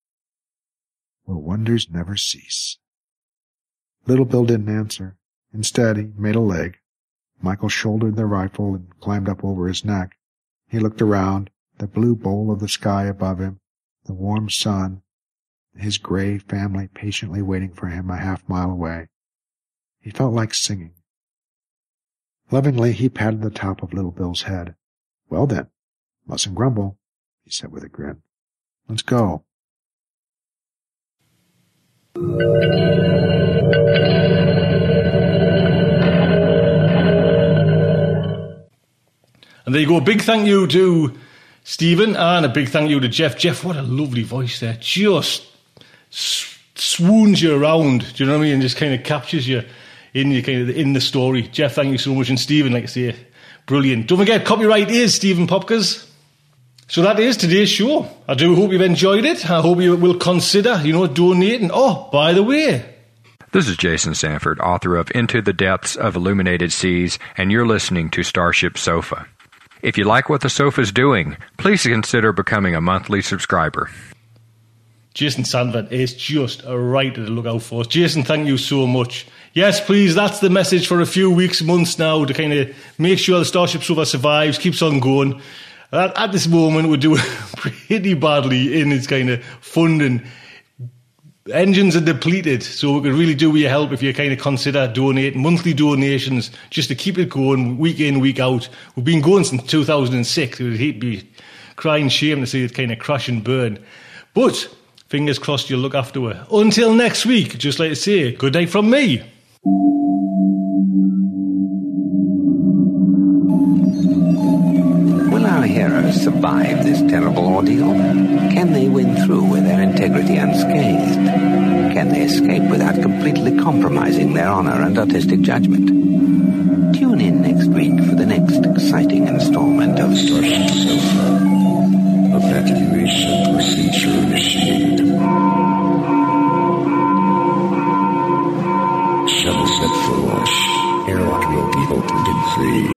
Well, wonders never cease. Little Bill didn't answer. Instead, he made a leg. Michael shouldered the rifle and climbed up over his neck. He looked around, the blue bowl of the sky above him, the warm sun, his gray family patiently waiting for him a half mile away. He felt like singing. Lovingly, he patted the top of Little Bill's head. Well then, mustn't grumble, he said with a grin. Let's go. And there you go. A big thank you to Stephen and a big thank you to Jeff. Jeff, what a lovely voice there. Just swoons you around, do you know what I mean? And just kind of captures you in your kind of in the story. Jeff, thank you so much. And Stephen, like I say, brilliant. Don't forget, copyright is Stephen Popkes. So that is today's show. I do hope you've enjoyed it. I hope you will consider, you know, donating. Oh, by the way, this is Jason Sanford, author of Into the Depths of Illuminated Seas, and you're listening to Starship Sofa. If you like what the Sofa's doing, please consider becoming a monthly subscriber. Jason Sanford is just a writer to look out for. Jason, thank you so much. Yes, please, that's the message for a few weeks, months now, to kind of make sure the Starship Sofa survives, keeps on going. At, at this moment, we're doing pretty badly in its kind of funding. Engines are depleted, so we could really do with your help if you kind of consider donating monthly donations just to keep it going week in, week out. We've been going since two thousand six. It would be crying shame to see it kind of crash and burn. But fingers crossed you'll look after her. Until next week, just like to say, good night from me. Will our heroes survive this terrible ordeal? Can they win through with their integrity unscathed? Can they escape without completely compromising their honor and artistic judgment? Tune in next week for the next exciting installment of Starship Sofa. Evacuation procedure initiated. Shuttle set for launch. Airlock will be opened in three.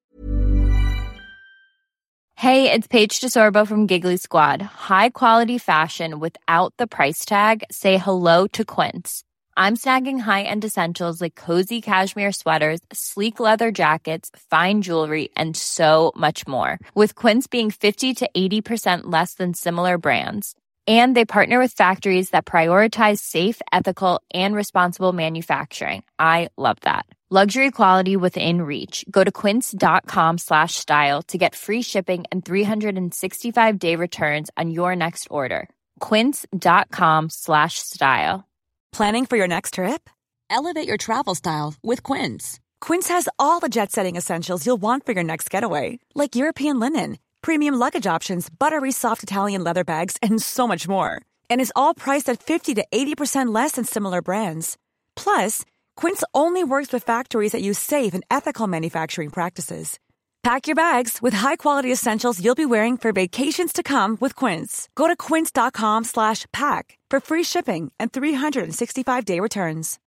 Hey, it's Paige DeSorbo from Giggly Squad. High quality fashion without the price tag. Say hello to Quince. I'm snagging high-end essentials like cozy cashmere sweaters, sleek leather jackets, fine jewelry, and so much more. With Quince being fifty to eighty percent less than similar brands. And they partner with factories that prioritize safe, ethical, and responsible manufacturing. I love that. Luxury quality within reach. Go to quince.com slash style to get free shipping and three sixty-five day returns on your next order. Quince.com slash style. Planning for your next trip? Elevate your travel style with Quince. Quince has all the jet-setting essentials you'll want for your next getaway, like European linen, premium luggage options, buttery soft Italian leather bags, and so much more. And is all priced at fifty to eighty percent less than similar brands. Plus, Quince only works with factories that use safe and ethical manufacturing practices. Pack your bags with high-quality essentials you'll be wearing for vacations to come with Quince. Go to quince.com slash pack for free shipping and three sixty-five day returns.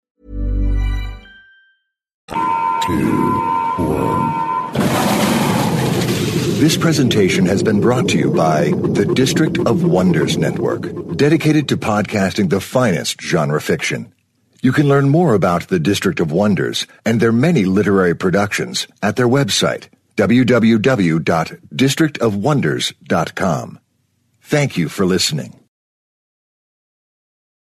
Two, one. This presentation has been brought to you by the District of Wonders Network, dedicated to podcasting the finest genre fiction. You can learn more about the District of Wonders and their many literary productions at their website, w w w dot district of wonders dot com. Thank you for listening.